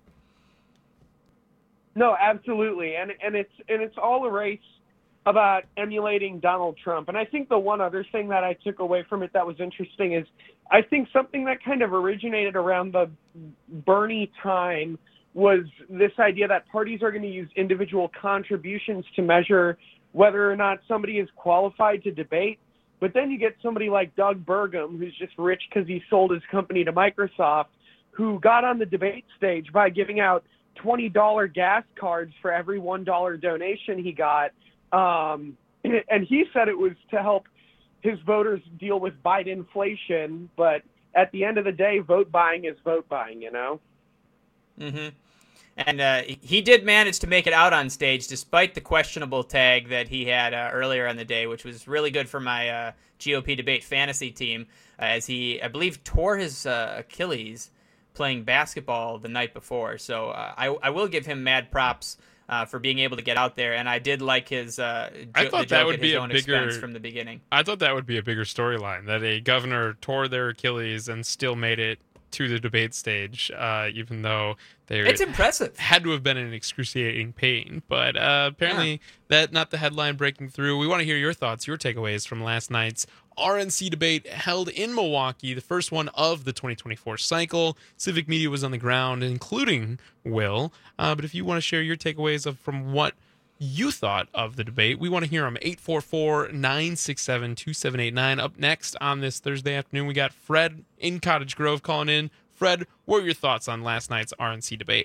No, absolutely, and and it's and it's all a race about emulating Donald Trump. And I think the one other thing that I took away from it that was interesting is I think something that kind of originated around the Bernie time was this idea that parties are going to use individual contributions to measure whether or not somebody is qualified to debate. But then you get somebody like Doug Burgum, who's just rich because he sold his company to Microsoft, who got on the debate stage by giving out twenty dollars gas cards for every one dollar donation he got. Um, and he said it was to help his voters deal with Biden inflation. But at the end of the day, vote buying is vote buying, you know? Mm-hmm. And uh, he did manage to make it out on stage despite the questionable tag that he had uh, earlier in the day, which was really good for my uh, G O P debate fantasy team, uh, as he, I believe, tore his uh, Achilles playing basketball the night before. So uh, I, I will give him mad props uh, for being able to get out there. And I did like his uh, jo- I thought the that joke would at be his a own bigger expense from the beginning. I thought that would be a bigger storyline, that a governor tore their Achilles and still made it to the debate stage, uh, even though they it's impressive. Had to have been in excruciating pain. But uh, apparently, yeah. that not the headline breaking through. We want to hear your thoughts, your takeaways from last night's R N C debate held in Milwaukee, the first one of the twenty twenty-four cycle. Civic Media was on the ground, including Will. Uh, but if you want to share your takeaways of from what you thought of the debate, we want to hear them. eight four four, nine six seven, two seven eight nine. Up next on this Thursday afternoon, we got Fred in Cottage Grove calling in. Fred, what were your thoughts on last night's R N C debate?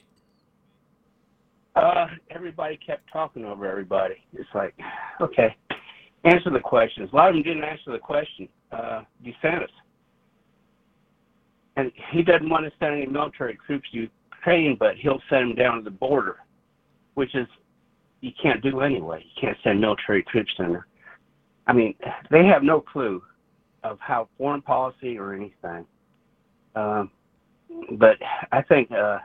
Uh, everybody kept talking over everybody. It's like, okay, answer the questions. A lot of them didn't answer the question. Uh, DeSantis. And he doesn't want to send any military troops to Ukraine, but he'll send them down to the border, which is you can't do anyway. You can't send military troops in there. I mean, they have no clue of how foreign policy or anything. Um, but I think, uh,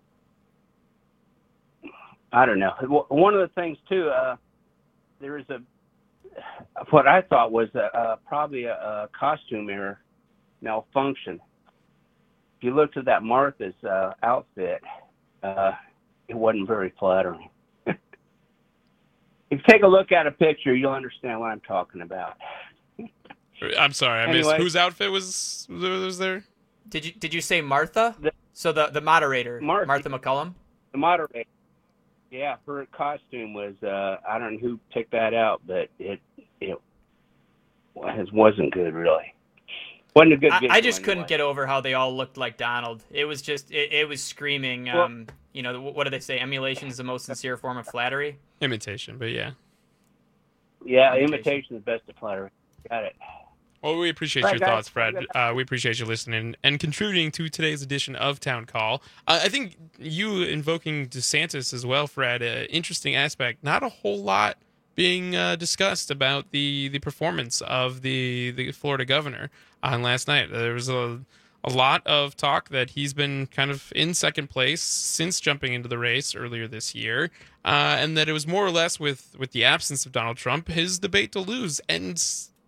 I don't know. One of the things, too, uh, there is a, what I thought was a, uh, probably a, a costume error malfunction. If you looked at that Martha's uh, outfit, uh, it wasn't very flattering. If you take a look at a picture, you'll understand what I'm talking about. I'm sorry, I Anyway. missed. Whose outfit was was there? Did you did you say Martha? The, so the the moderator, Martha, Martha McCullum. The moderator. Yeah, her costume was. Uh, I don't know who picked that out, but it it was wasn't good really. Wasn't a good. I, visual I just anyway. couldn't get over how they all looked like Donald. It was just it, it was screaming. Well- Um, you know, what do they say? Emulation is the most sincere form of flattery. Imitation, but yeah. Yeah, imitation is best of flattery. Got it. Well, we appreciate Right, your guys. thoughts, Fred. Uh, we appreciate you listening and contributing to today's edition of Town Call. Uh, I think you invoking DeSantis as well, Fred, uh, interesting aspect. Not a whole lot being uh, discussed about the, the performance of the, the Florida governor on last night. There was a, a lot of talk that he's been kind of in second place since jumping into the race earlier this year, uh, and that it was more or less with, with the absence of Donald Trump, his debate to lose. And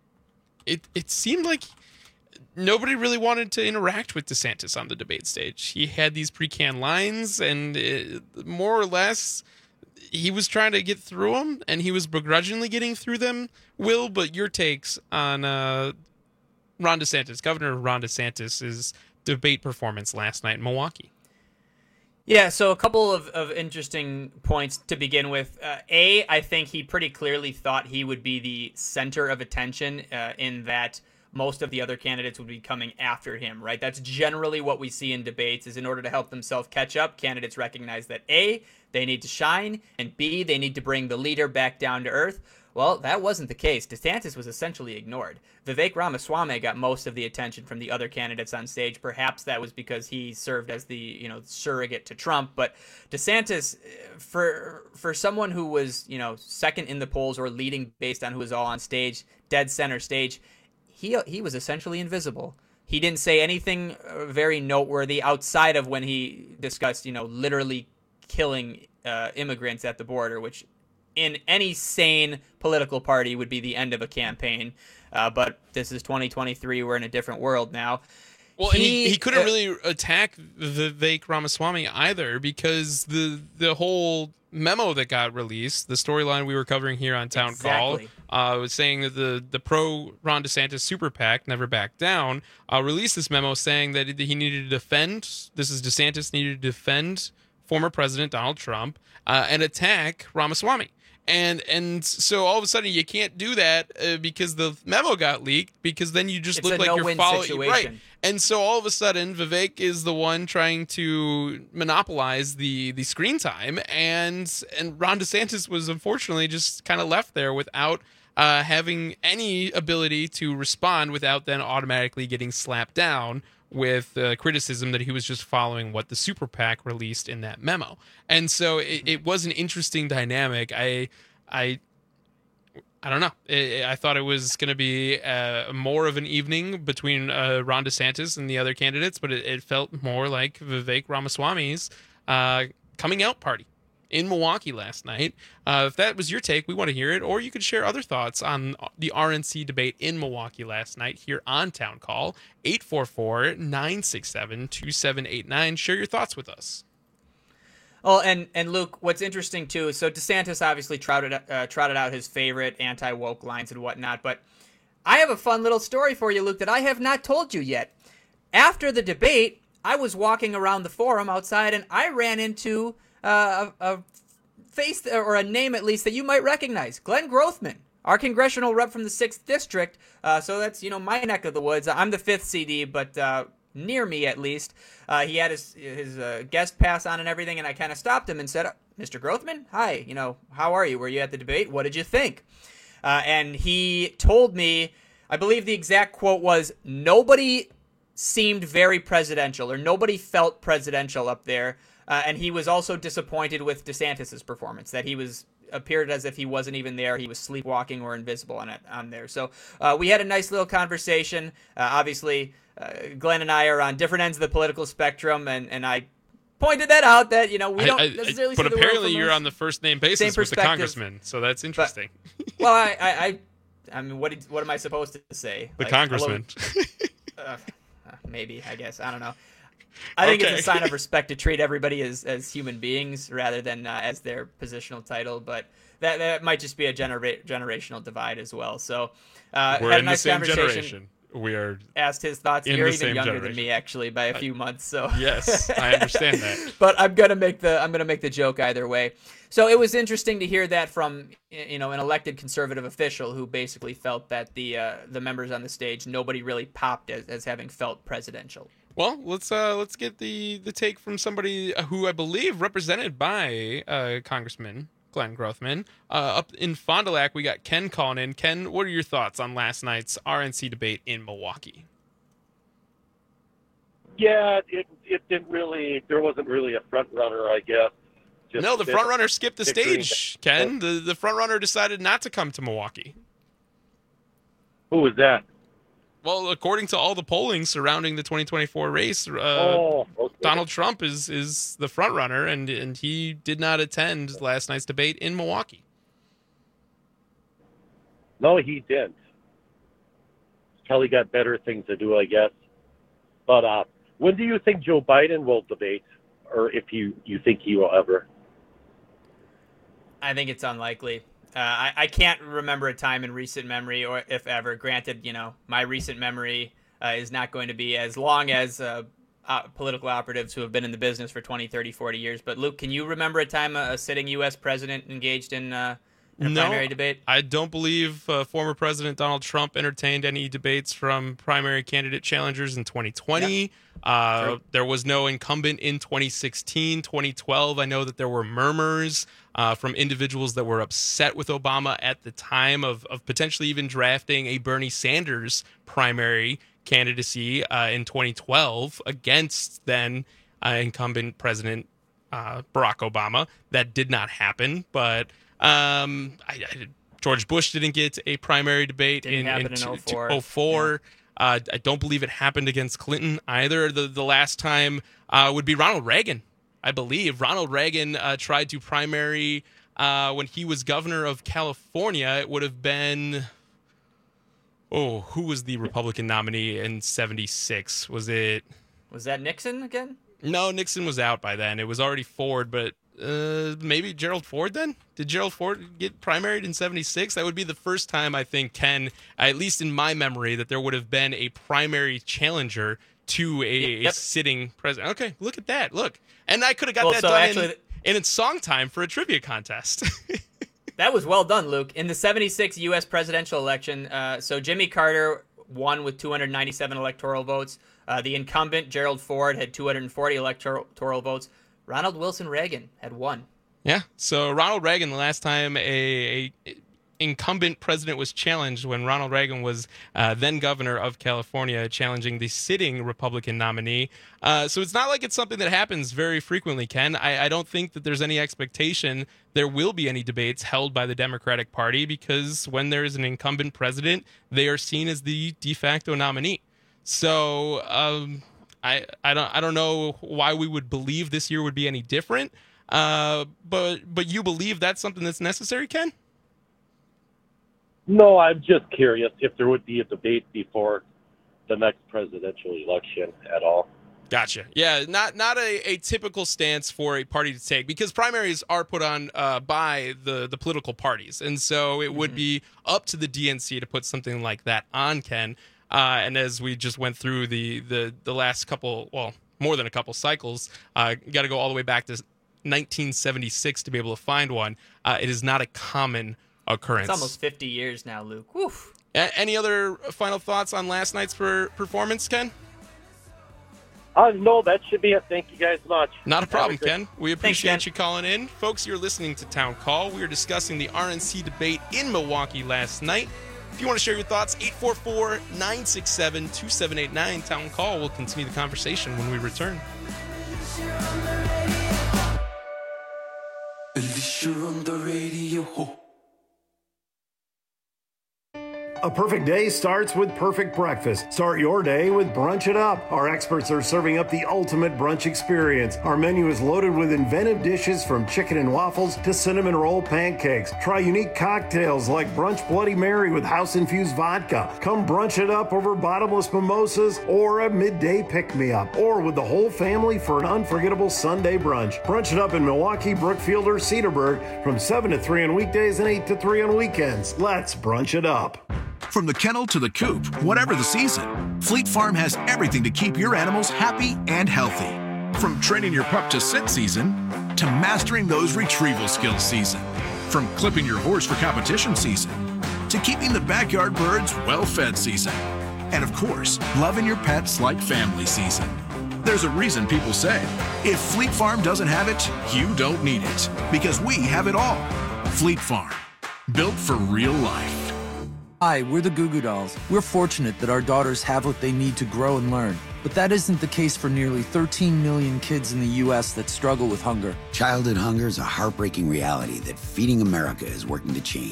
it it seemed like nobody really wanted to interact with DeSantis on the debate stage. He had these pre-canned lines, and it, more or less, he was trying to get through them, and he was begrudgingly getting through them. Will, but your takes on uh, Ron DeSantis, Governor Ron DeSantis' debate performance last night in Milwaukee? Yeah, so a couple of, of interesting points to begin with. Uh, A, I think he pretty clearly thought he would be the center of attention uh, in that most of the other candidates would be coming after him, right? That's generally what we see in debates, is in order to help themselves catch up, candidates recognize that A, they need to shine, and B, they need to bring the leader back down to earth. Well, that wasn't the case. DeSantis was essentially ignored. Vivek Ramaswamy got most of the attention from the other candidates on stage. Perhaps that was because he served as the, you know, surrogate to Trump. But DeSantis, for for someone who was, you know, second in the polls or leading based on who was all on stage, dead center stage, he he was essentially invisible. He didn't say anything very noteworthy outside of when he discussed, you know, literally killing uh, immigrants at the border, which in any sane political party would be the end of a campaign. Uh, but this is twenty twenty-three. We're in a different world now. Well, he, and he, he couldn't uh, really attack Vivek Ramaswamy either, because the the whole memo that got released, the storyline we were covering here on Town exactly. Call, uh, was saying that the, the pro Ron DeSantis super PAC, Never Back Down, uh, released this memo saying that he needed to defend, this is DeSantis needed to defend former President Donald Trump uh, and attack Ramaswamy. And and so all of a sudden you can't do that uh, because the memo got leaked, because then you just it's look a like no-win you're following situation. Right. And so all of a sudden Vivek is the one trying to monopolize the the screen time, and and Ron DeSantis was unfortunately just kind of left there without uh, having any ability to respond, without then automatically getting slapped down with uh, criticism that he was just following what the super PAC released in that memo. And so it, it was an interesting dynamic. I, I, I don't know. I, I thought it was going to be uh, more of an evening between uh, Ron DeSantis and the other candidates, but it, it felt more like Vivek Ramaswamy's uh, coming out party in Milwaukee last night. Uh, if that was your take, we want to hear it, or you could share other thoughts on the R N C debate in Milwaukee last night here on Town Call, eight four four, nine six seven, two seven eight nine. Share your thoughts with us. Oh, and, and Luke, what's interesting too is, so DeSantis obviously trotted, uh, trotted out his favorite anti-woke lines and whatnot, but I have a fun little story for you, Luke, that I have not told you yet. After the debate, I was walking around the forum outside, and I ran into Uh, a, a face, or a name at least, that you might recognize. Glenn Grothman, our congressional rep from the sixth District. Uh, so that's, you know, my neck of the woods. I'm the fifth C D, but uh, near me at least. Uh, he had his, his uh, guest pass on and everything, and I kind of stopped him and said, Mister Grothman, hi, you know, how are you? Were you at the debate? What did you think? Uh, and he told me, I believe the exact quote was, nobody seemed very presidential, or nobody felt presidential up there. Uh, and he was also disappointed with DeSantis' performance, that he was appeared as if he wasn't even there. He was sleepwalking or invisible on it on there. So uh, we had a nice little conversation. Uh, obviously, uh, Glenn and I are on different ends of the political spectrum, and, and I pointed that out, that, you know, we don't I, I, necessarily but see the world apparently from you're us. on the first name basis Same with the perspective. congressman, so that's interesting. But, well, I, I, I, I mean, what did, what am I supposed to say? The Like, congressman. uh, maybe, I guess. I don't know. I think Okay. it's a sign of respect to treat everybody as, as human beings rather than uh, as their positional title, but that that might just be a genera- generational divide as well. So uh, We're had in a nice the same conversation. generation. We are Asked his thoughts. in You're the even same younger generation. than me, actually, by a few months. So Yes, I understand that. But I'm gonna make the I'm gonna make the joke either way. So it was interesting to hear that from, you know, an elected conservative official who basically felt that the uh, the members on the stage, nobody really popped as, as having felt presidential. Well, let's uh, let's get the, the take from somebody who I believe represented by uh, Congressman Glenn Grothman. Uh, up in Fond du Lac, we got Ken calling in. Ken, what are your thoughts on last night's R N C debate in Milwaukee? Yeah, it it didn't really. There wasn't really a front runner, I guess. Just no, the front runner skipped the picturing- stage. Ken, the the front runner decided not to come to Milwaukee. Who was that? Well, according to all the polling surrounding the twenty twenty-four race, uh, Oh, okay. Donald Trump is is the front runner, and and he did not attend last night's debate in Milwaukee. No, he didn't. Kelly got better things to do, I guess. But uh, when do you think Joe Biden will debate, or if you, you think he will ever? I think it's unlikely. Uh, I, I can't remember a time in recent memory, or if ever. Granted, you know, my recent memory uh, is not going to be as long as uh, uh, political operatives who have been in the business for twenty, thirty, forty years. But Luke, can you remember a time a, a sitting U S president engaged in, uh, in a No, primary debate? I don't believe uh, former President Donald Trump entertained any debates from primary candidate challengers in twenty twenty. Yep. Uh, True. there was no incumbent in twenty sixteen, twenty twelve. I know that there were murmurs uh, from individuals that were upset with Obama at the time of, of potentially even drafting a Bernie Sanders primary candidacy uh, in twenty twelve against then uh, incumbent President uh, Barack Obama. That did not happen, but um, I, I, George Bush didn't get a primary debate Didn't in, happen in in t- oh t- four. oh four. Uh, I don't believe it happened against Clinton either. The the last time uh, would be Ronald Reagan, I believe. Ronald Reagan uh, tried to primary uh, when he was governor of California. It would have been, oh, who was the Republican nominee in seventy-six? Was it? Was that Nixon again? No, Nixon was out by then. It was already Ford, but uh, maybe Gerald Ford then? Did Gerald Ford get primaried in seventy-six? That would be the first time, I think, Ken, at least in my memory, that there would have been a primary challenger to a, Yep. a sitting president. Okay, look at that. Look. And I could have got Well, that so done actually- in, in song time for a trivia contest. That was well done, Luke. In the seventy-six U S presidential election, uh, so Jimmy Carter won with two hundred ninety-seven electoral votes. Uh, the incumbent, Gerald Ford, had two hundred forty electoral votes. Ronald Wilson Reagan had one. Yeah. So Ronald Reagan, the last time a, a incumbent president was challenged, when Ronald Reagan was uh, then governor of California, challenging the sitting Republican nominee. Uh, so it's not like it's something that happens very frequently, Ken. I, I don't think that there's any expectation there will be any debates held by the Democratic Party, because when there is an incumbent president, they are seen as the de facto nominee. So um, I I don't I don't know why we would believe this year would be any different. Uh, but but you believe that's something that's necessary, Ken? No, I'm just curious if there would be a debate before the next presidential election at all. Gotcha. Yeah, not not a, a typical stance for a party to take, because primaries are put on uh, by the, the political parties. And so it would be up to the D N C to put something like that on, Ken. Uh, and as we just went through the, the, the last couple, well, more than a couple cycles, uh, got to go all the way back to nineteen seventy-six to be able to find one. Uh, it is not a common occurrence. It's almost fifty years now, Luke. Woof. A- any other final thoughts on last night's per- performance, Ken? Uh, no, that should be it. Thank you guys much. Not a problem, Have a good- Ken. We appreciate Thanks, you calling in. Folks, you're listening to Town Call. We are discussing the R N C debate in Milwaukee last night. If you want to share your thoughts, eight four four, nine six seven, two seven eight nine, Town Call. We'll continue the conversation when we return. You're on the radio. A perfect day starts with perfect breakfast. Start your day with Brunch It Up. Our experts are serving up the ultimate brunch experience. Our menu is loaded with inventive dishes from chicken and waffles to cinnamon roll pancakes. Try unique cocktails like Brunch Bloody Mary with house-infused vodka. Come brunch it up over bottomless mimosas or a midday pick-me-up, or with the whole family for an unforgettable Sunday brunch. Brunch It Up in Milwaukee, Brookfield, or Cedarburg from seven to three on weekdays and eight to three on weekends. Let's brunch it up. From the kennel to the coop, whatever the season, Fleet Farm has everything to keep your animals happy and healthy. From training your pup to sit season, to mastering those retrieval skills season. From clipping your horse for competition season, to keeping the backyard birds well-fed season. And of course, loving your pets like family season. There's a reason people say, if Fleet Farm doesn't have it, you don't need it. Because we have it all. Fleet Farm, built for real life. Hi, we're the Goo Goo Dolls. We're fortunate that our daughters have what they need to grow and learn. But that isn't the case for nearly thirteen million kids in the U S that struggle with hunger. Childhood hunger is a heartbreaking reality that Feeding America is working to change.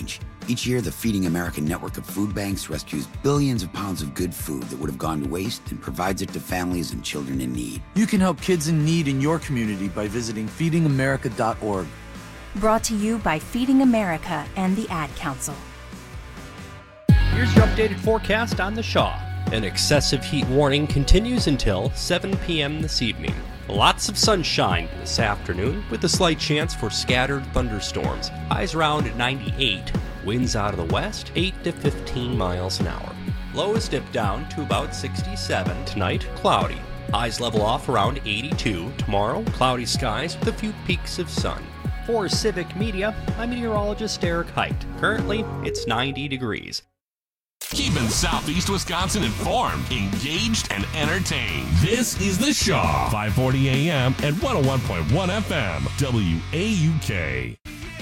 Each year, the Feeding America network of food banks rescues billions of pounds of good food that would have gone to waste and provides it to families and children in need. You can help kids in need in your community by visiting feeding america dot org. Brought to you by Feeding America and the Ad Council. Here's your updated forecast on the Shaw. An excessive heat warning continues until seven p.m. this evening. Lots of sunshine this afternoon with a slight chance for scattered thunderstorms. Highs around ninety-eight. Winds out of the west, eight to fifteen miles an hour. Lows dip down to about sixty-seven. Tonight, cloudy. Highs level off around eighty-two. Tomorrow, cloudy skies with a few peaks of sun. For Civic Media, I'm meteorologist Eric Height. Currently, it's ninety degrees. Keeping Southeast Wisconsin informed, engaged, and entertained. This is The Shaw, five forty a.m. and one oh one point one F M, W A U K.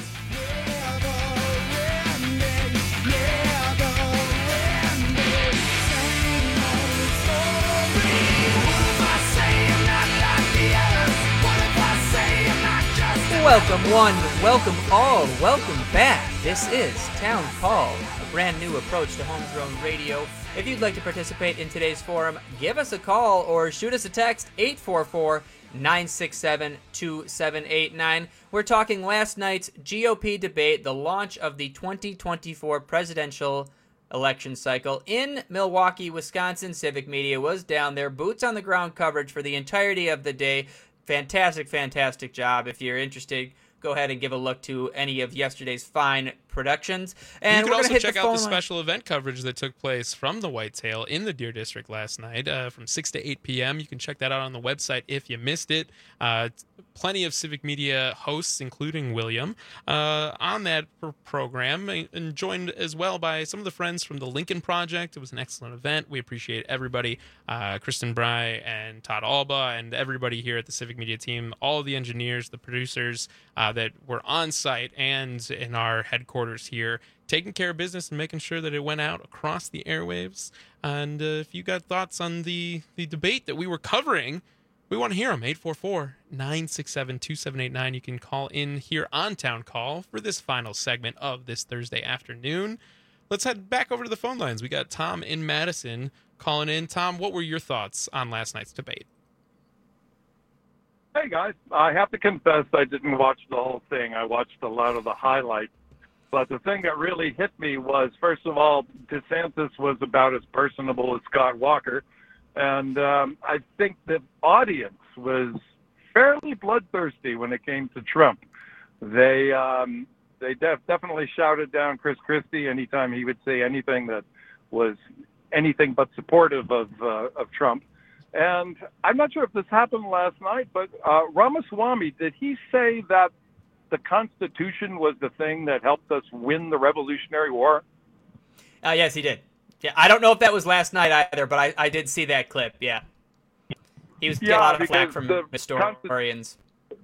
Welcome one, welcome all, welcome back. This is Town Call, a brand new approach to homegrown radio. If you'd like to participate in today's forum, give us a call or shoot us a text, eight four four, nine six seven, two seven eight nine. We're talking last night's G O P debate, the launch of the twenty twenty-four presidential election cycle in Milwaukee, Wisconsin. Civic Media was down there, boots on the ground coverage for the entirety of the day. Fantastic, fantastic job. If you're interested, go ahead and give a look to any of yesterday's fine productions. And you can we're also hit check the out phone the line. special event coverage that took place from the Whitetail in the Deer District last night uh, from six to eight p.m. You can check that out on the website if you missed it. Uh, plenty of Civic Media hosts, including William, uh, on that pr- program, and joined as well by some of the friends from the Lincoln Project. It was an excellent event. We appreciate everybody, uh, Kristen Bry and Todd Alba, and everybody here at the Civic Media team, all of the engineers, the producers uh, that were on site and in our headquarters here, taking care of business and making sure that it went out across the airwaves. And uh, if you got thoughts on the, the debate that we were covering, we want to hear them. eight four four, nine six seven, two seven eight nine. You can call in here on Town Call for this final segment of this Thursday afternoon. Let's head back over to the phone lines. We got Tom in Madison calling in. Tom, what were your thoughts on last night's debate? Hey, guys. I have to confess I didn't watch the whole thing. I watched a lot of the highlights. But the thing that really hit me was, first of all, DeSantis was about as personable as Scott Walker. And um, I think the audience was fairly bloodthirsty when it came to Trump. They um, they def- definitely shouted down Chris Christie anytime he would say anything that was anything but supportive of uh, of Trump. And I'm not sure if this happened last night, but uh, Ramaswamy, did he say that the Constitution was the thing that helped us win the Revolutionary War? Uh, yes, he did. Yeah, I don't know if that was last night either, but I, I did see that clip. Yeah, he was getting Yeah, a lot of flack because from the historians.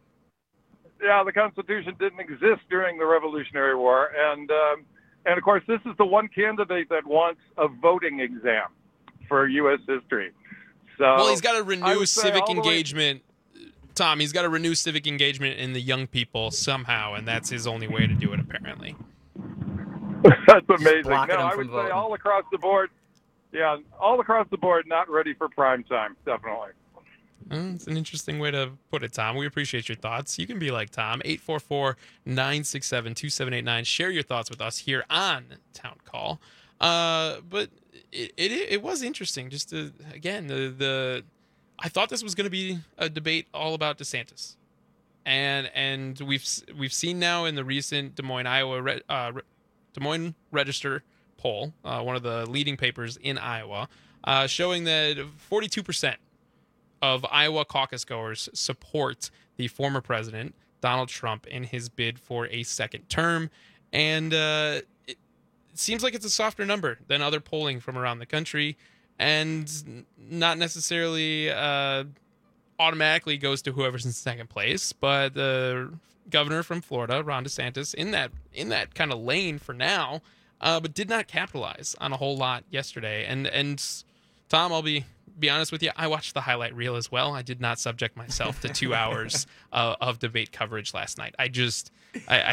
Yeah, the Constitution didn't exist during the Revolutionary War, and um, and of course, this is the one candidate that wants a voting exam for U S history. So Well, he's got to I renew would say civic all the way- engagement. Tom, he's got to renew civic engagement in the young people somehow, and that's his only way to do it, apparently. That's amazing. Blocking No, them I from would say voting. all across the board. Yeah, all across the board, not ready for prime time, definitely. Mm, It's an interesting way to put it, Tom. We appreciate your thoughts. You can be like Tom, eight four four, nine six seven, two seven eight nine. Share your thoughts with us here on Town Call. Uh, but it, it it was interesting. Just to, again, the the I thought this was going to be a debate all about DeSantis, and and we've we've seen now in the recent Des Moines, Iowa, Re- uh, Re- Des Moines Register poll, uh, one of the leading papers in Iowa, uh, showing that forty-two percent of Iowa caucus goers support the former president, Donald Trump, in his bid for a second term. And uh, it seems like it's a softer number than other polling from around the country, and not necessarily uh, automatically goes to whoever's in second place. But the governor from Florida, Ron DeSantis, in that in that kind of lane for now, uh, but did not capitalize on a whole lot yesterday. And and Tom, I'll be be honest with you, I watched the highlight reel as well. I did not subject myself to two hours uh, of debate coverage last night. I just, I, I, I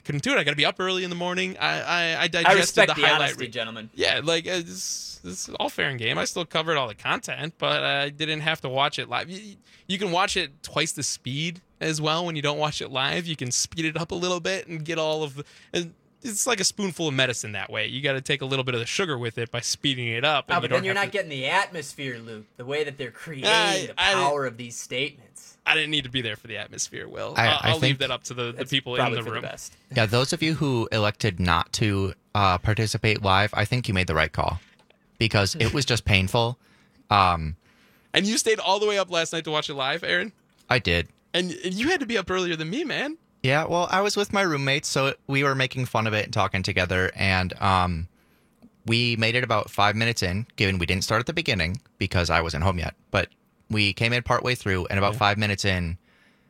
couldn't do it. I got to be up early in the morning. I I, I digested I respect the, the highlight. honesty, gentlemen. Yeah, like it's, it's all fair and game. I still covered all the content, but I didn't have to watch it live. You, you can watch it twice the speed as well when you don't watch it live. You can speed it up a little bit and get all of the. And it's like a spoonful of medicine that way. You got to take a little bit of the sugar with it by speeding it up. Oh, and but you then you're not to... getting the atmosphere, Luke. The way that they're creating I, the I power of these statements. I didn't need to be there for the atmosphere, Will. I, I'll, I I'll think leave that up to the, the people in the room. The yeah, those of you who elected not to uh, participate live, I think you made the right call because it was just painful. Um, and you stayed all the way up last night to watch it live, Aaron? I did. And you had to be up earlier than me, man. Yeah, well, I was with my roommates, so we were making fun of it and talking together, and um, we made it about five minutes in, given we didn't start at the beginning because I wasn't home yet, but we came in partway through, and about yeah. five minutes in,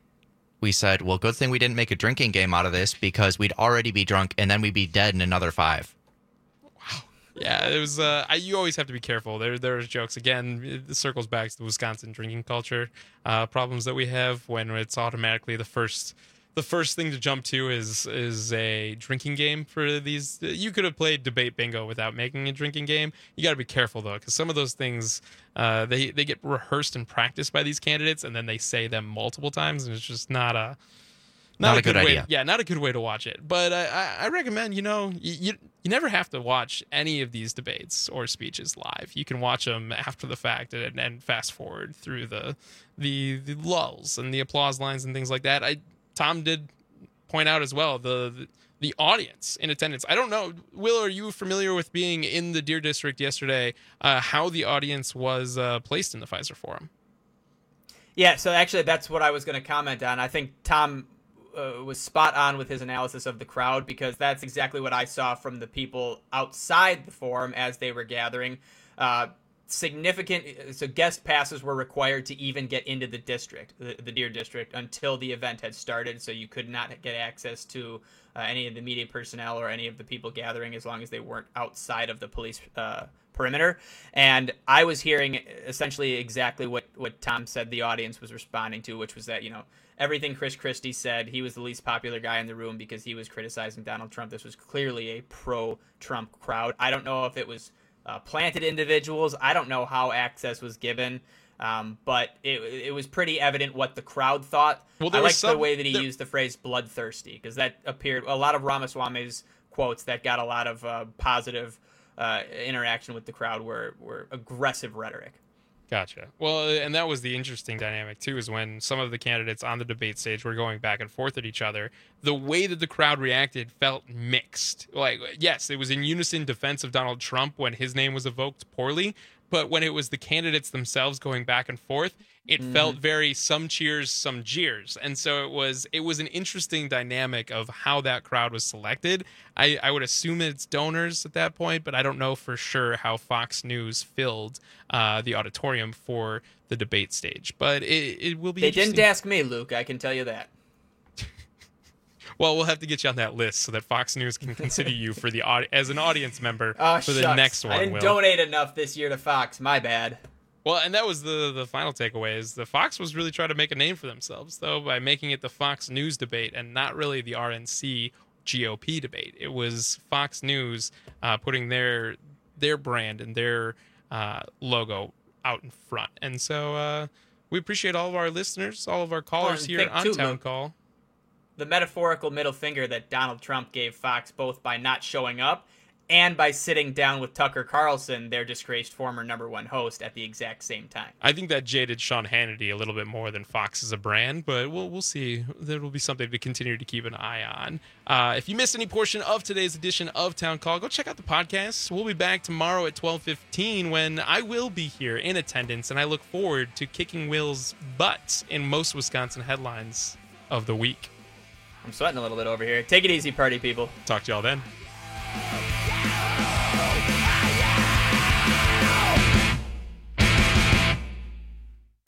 we said, well, good thing we didn't make a drinking game out of this because we'd already be drunk, and then we'd be dead in another five. Wow. Yeah, it was. Uh, I, you always have to be careful. There, there's jokes. Again, it circles back to the Wisconsin drinking culture uh, problems that we have when it's automatically the first... The first thing to jump to is is a drinking game for these. You could have played debate bingo without making a drinking game. You got to be careful though, because some of those things uh, they they get rehearsed and practiced by these candidates, and then they say them multiple times, and it's just not a not, not a, a good, good way. idea. Yeah, not a good way to watch it. But I, I, I recommend you know you, you you never have to watch any of these debates or speeches live. You can watch them after the fact and, and fast forward through the the the lulls and the applause lines and things like that. I. Tom did point out as well the, the the audience in attendance. I don't know, Will, are you familiar with being in the Deer District yesterday? Uh, how the audience was uh, placed in the Fiserv Forum? Yeah, so actually that's what I was going to comment on. I think Tom uh, was spot on with his analysis of the crowd because that's exactly what I saw from the people outside the forum as they were gathering. Uh, significant so guest passes were required to even get into the district the, the Deer District until the event had started, so you could not get access to uh, any of the media personnel or any of the people gathering as long as they weren't outside of the police uh, perimeter. And I was hearing essentially exactly what what Tom said the audience was responding to, which was that, you know, everything Chris Christie said, he was the least popular guy in the room because he was criticizing Donald Trump. This was clearly a pro-Trump crowd. I don't know if it was Uh, planted individuals. I don't know how access was given, um, but it it was pretty evident what the crowd thought. Well, I like the some, way that he there... used the phrase bloodthirsty because that appeared a lot of Ramaswamy's quotes that got a lot of uh, positive uh, interaction with the crowd were were aggressive rhetoric. Gotcha. Well, and that was the interesting dynamic, too, is when some of the candidates on the debate stage were going back and forth at each other, the way that the crowd reacted felt mixed. Like, yes, it was in unison defense of Donald Trump when his name was evoked poorly, but when it was the candidates themselves going back and forth, it mm-hmm. felt very some cheers, some jeers. And so it was it was an interesting dynamic of how that crowd was selected. I, I would assume it's donors at that point, but I don't know for sure how Fox News filled uh, the auditorium for the debate stage. But it, it will be They interesting. didn't ask me, Luke. I can tell you that. Well, we'll have to get you on that list so that Fox News can consider you for the audi- as an audience member oh, for the shucks. next one. I didn't Will. donate enough this year to Fox. My bad. Well, and that was the the final takeaway is the Fox was really trying to make a name for themselves, though, by making it the Fox News debate and not really the R N C G O P debate. It was Fox News uh, putting their their brand and their uh, logo out in front. And so uh, we appreciate all of our listeners, all of our callers oh, here on too, Town Luke, Call. The metaphorical middle finger that Donald Trump gave Fox both by not showing up and by sitting down with Tucker Carlson, their disgraced former number one host, at the exact same time. I think that jaded Sean Hannity a little bit more than Fox as a brand, but we'll we'll see. There will be something to continue to keep an eye on. Uh, if you missed any portion of today's edition of Town Call, go check out the podcast. We'll be back tomorrow at twelve fifteen when I will be here in attendance, and I look forward to kicking Will's butt in most Wisconsin headlines of the week. I'm sweating a little bit over here. Take it easy, party people. Talk to y'all then.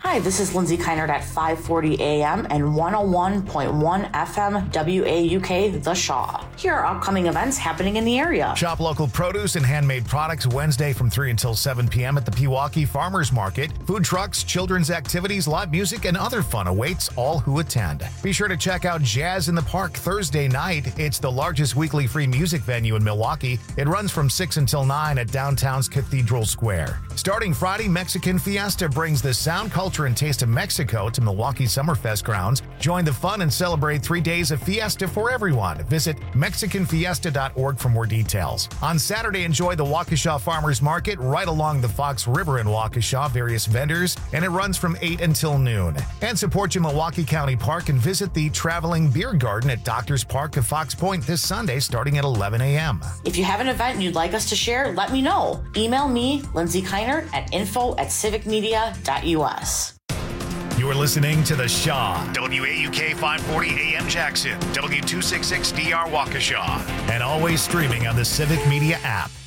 Hi, this is Lindsay Keinert at five forty A M and one oh one point one F M W A U K, The Shaw. Here are upcoming events happening in the area. Shop local produce and handmade products Wednesday from three until seven p.m. at the Pewaukee Farmers Market. Food trucks, children's activities, live music, and other fun awaits all who attend. Be sure to check out Jazz in the Park Thursday night. It's the largest weekly free music venue in Milwaukee. It runs from six until nine at downtown's Cathedral Square. Starting Friday, Mexican Fiesta brings the sound, culture, and taste of Mexico to Milwaukee Summerfest grounds. Join the fun and celebrate three days of fiesta for everyone. Visit Mexican Fiesta dot org for more details. On Saturday, enjoy the Waukesha Farmers Market right along the Fox River in Waukesha, various vendors, and it runs from eight until noon. And support your Milwaukee County Park and visit the Traveling Beer Garden at Doctors Park of Fox Point this Sunday starting at eleven a.m. If you have an event you'd like us to share, let me know. Email me, Lindsay Keinert, at info at civic media dot U S. You are listening to The Shaw, W A U K five forty A M Jackson, W two sixty-six D R Waukesha, and always streaming on the Civic Media app.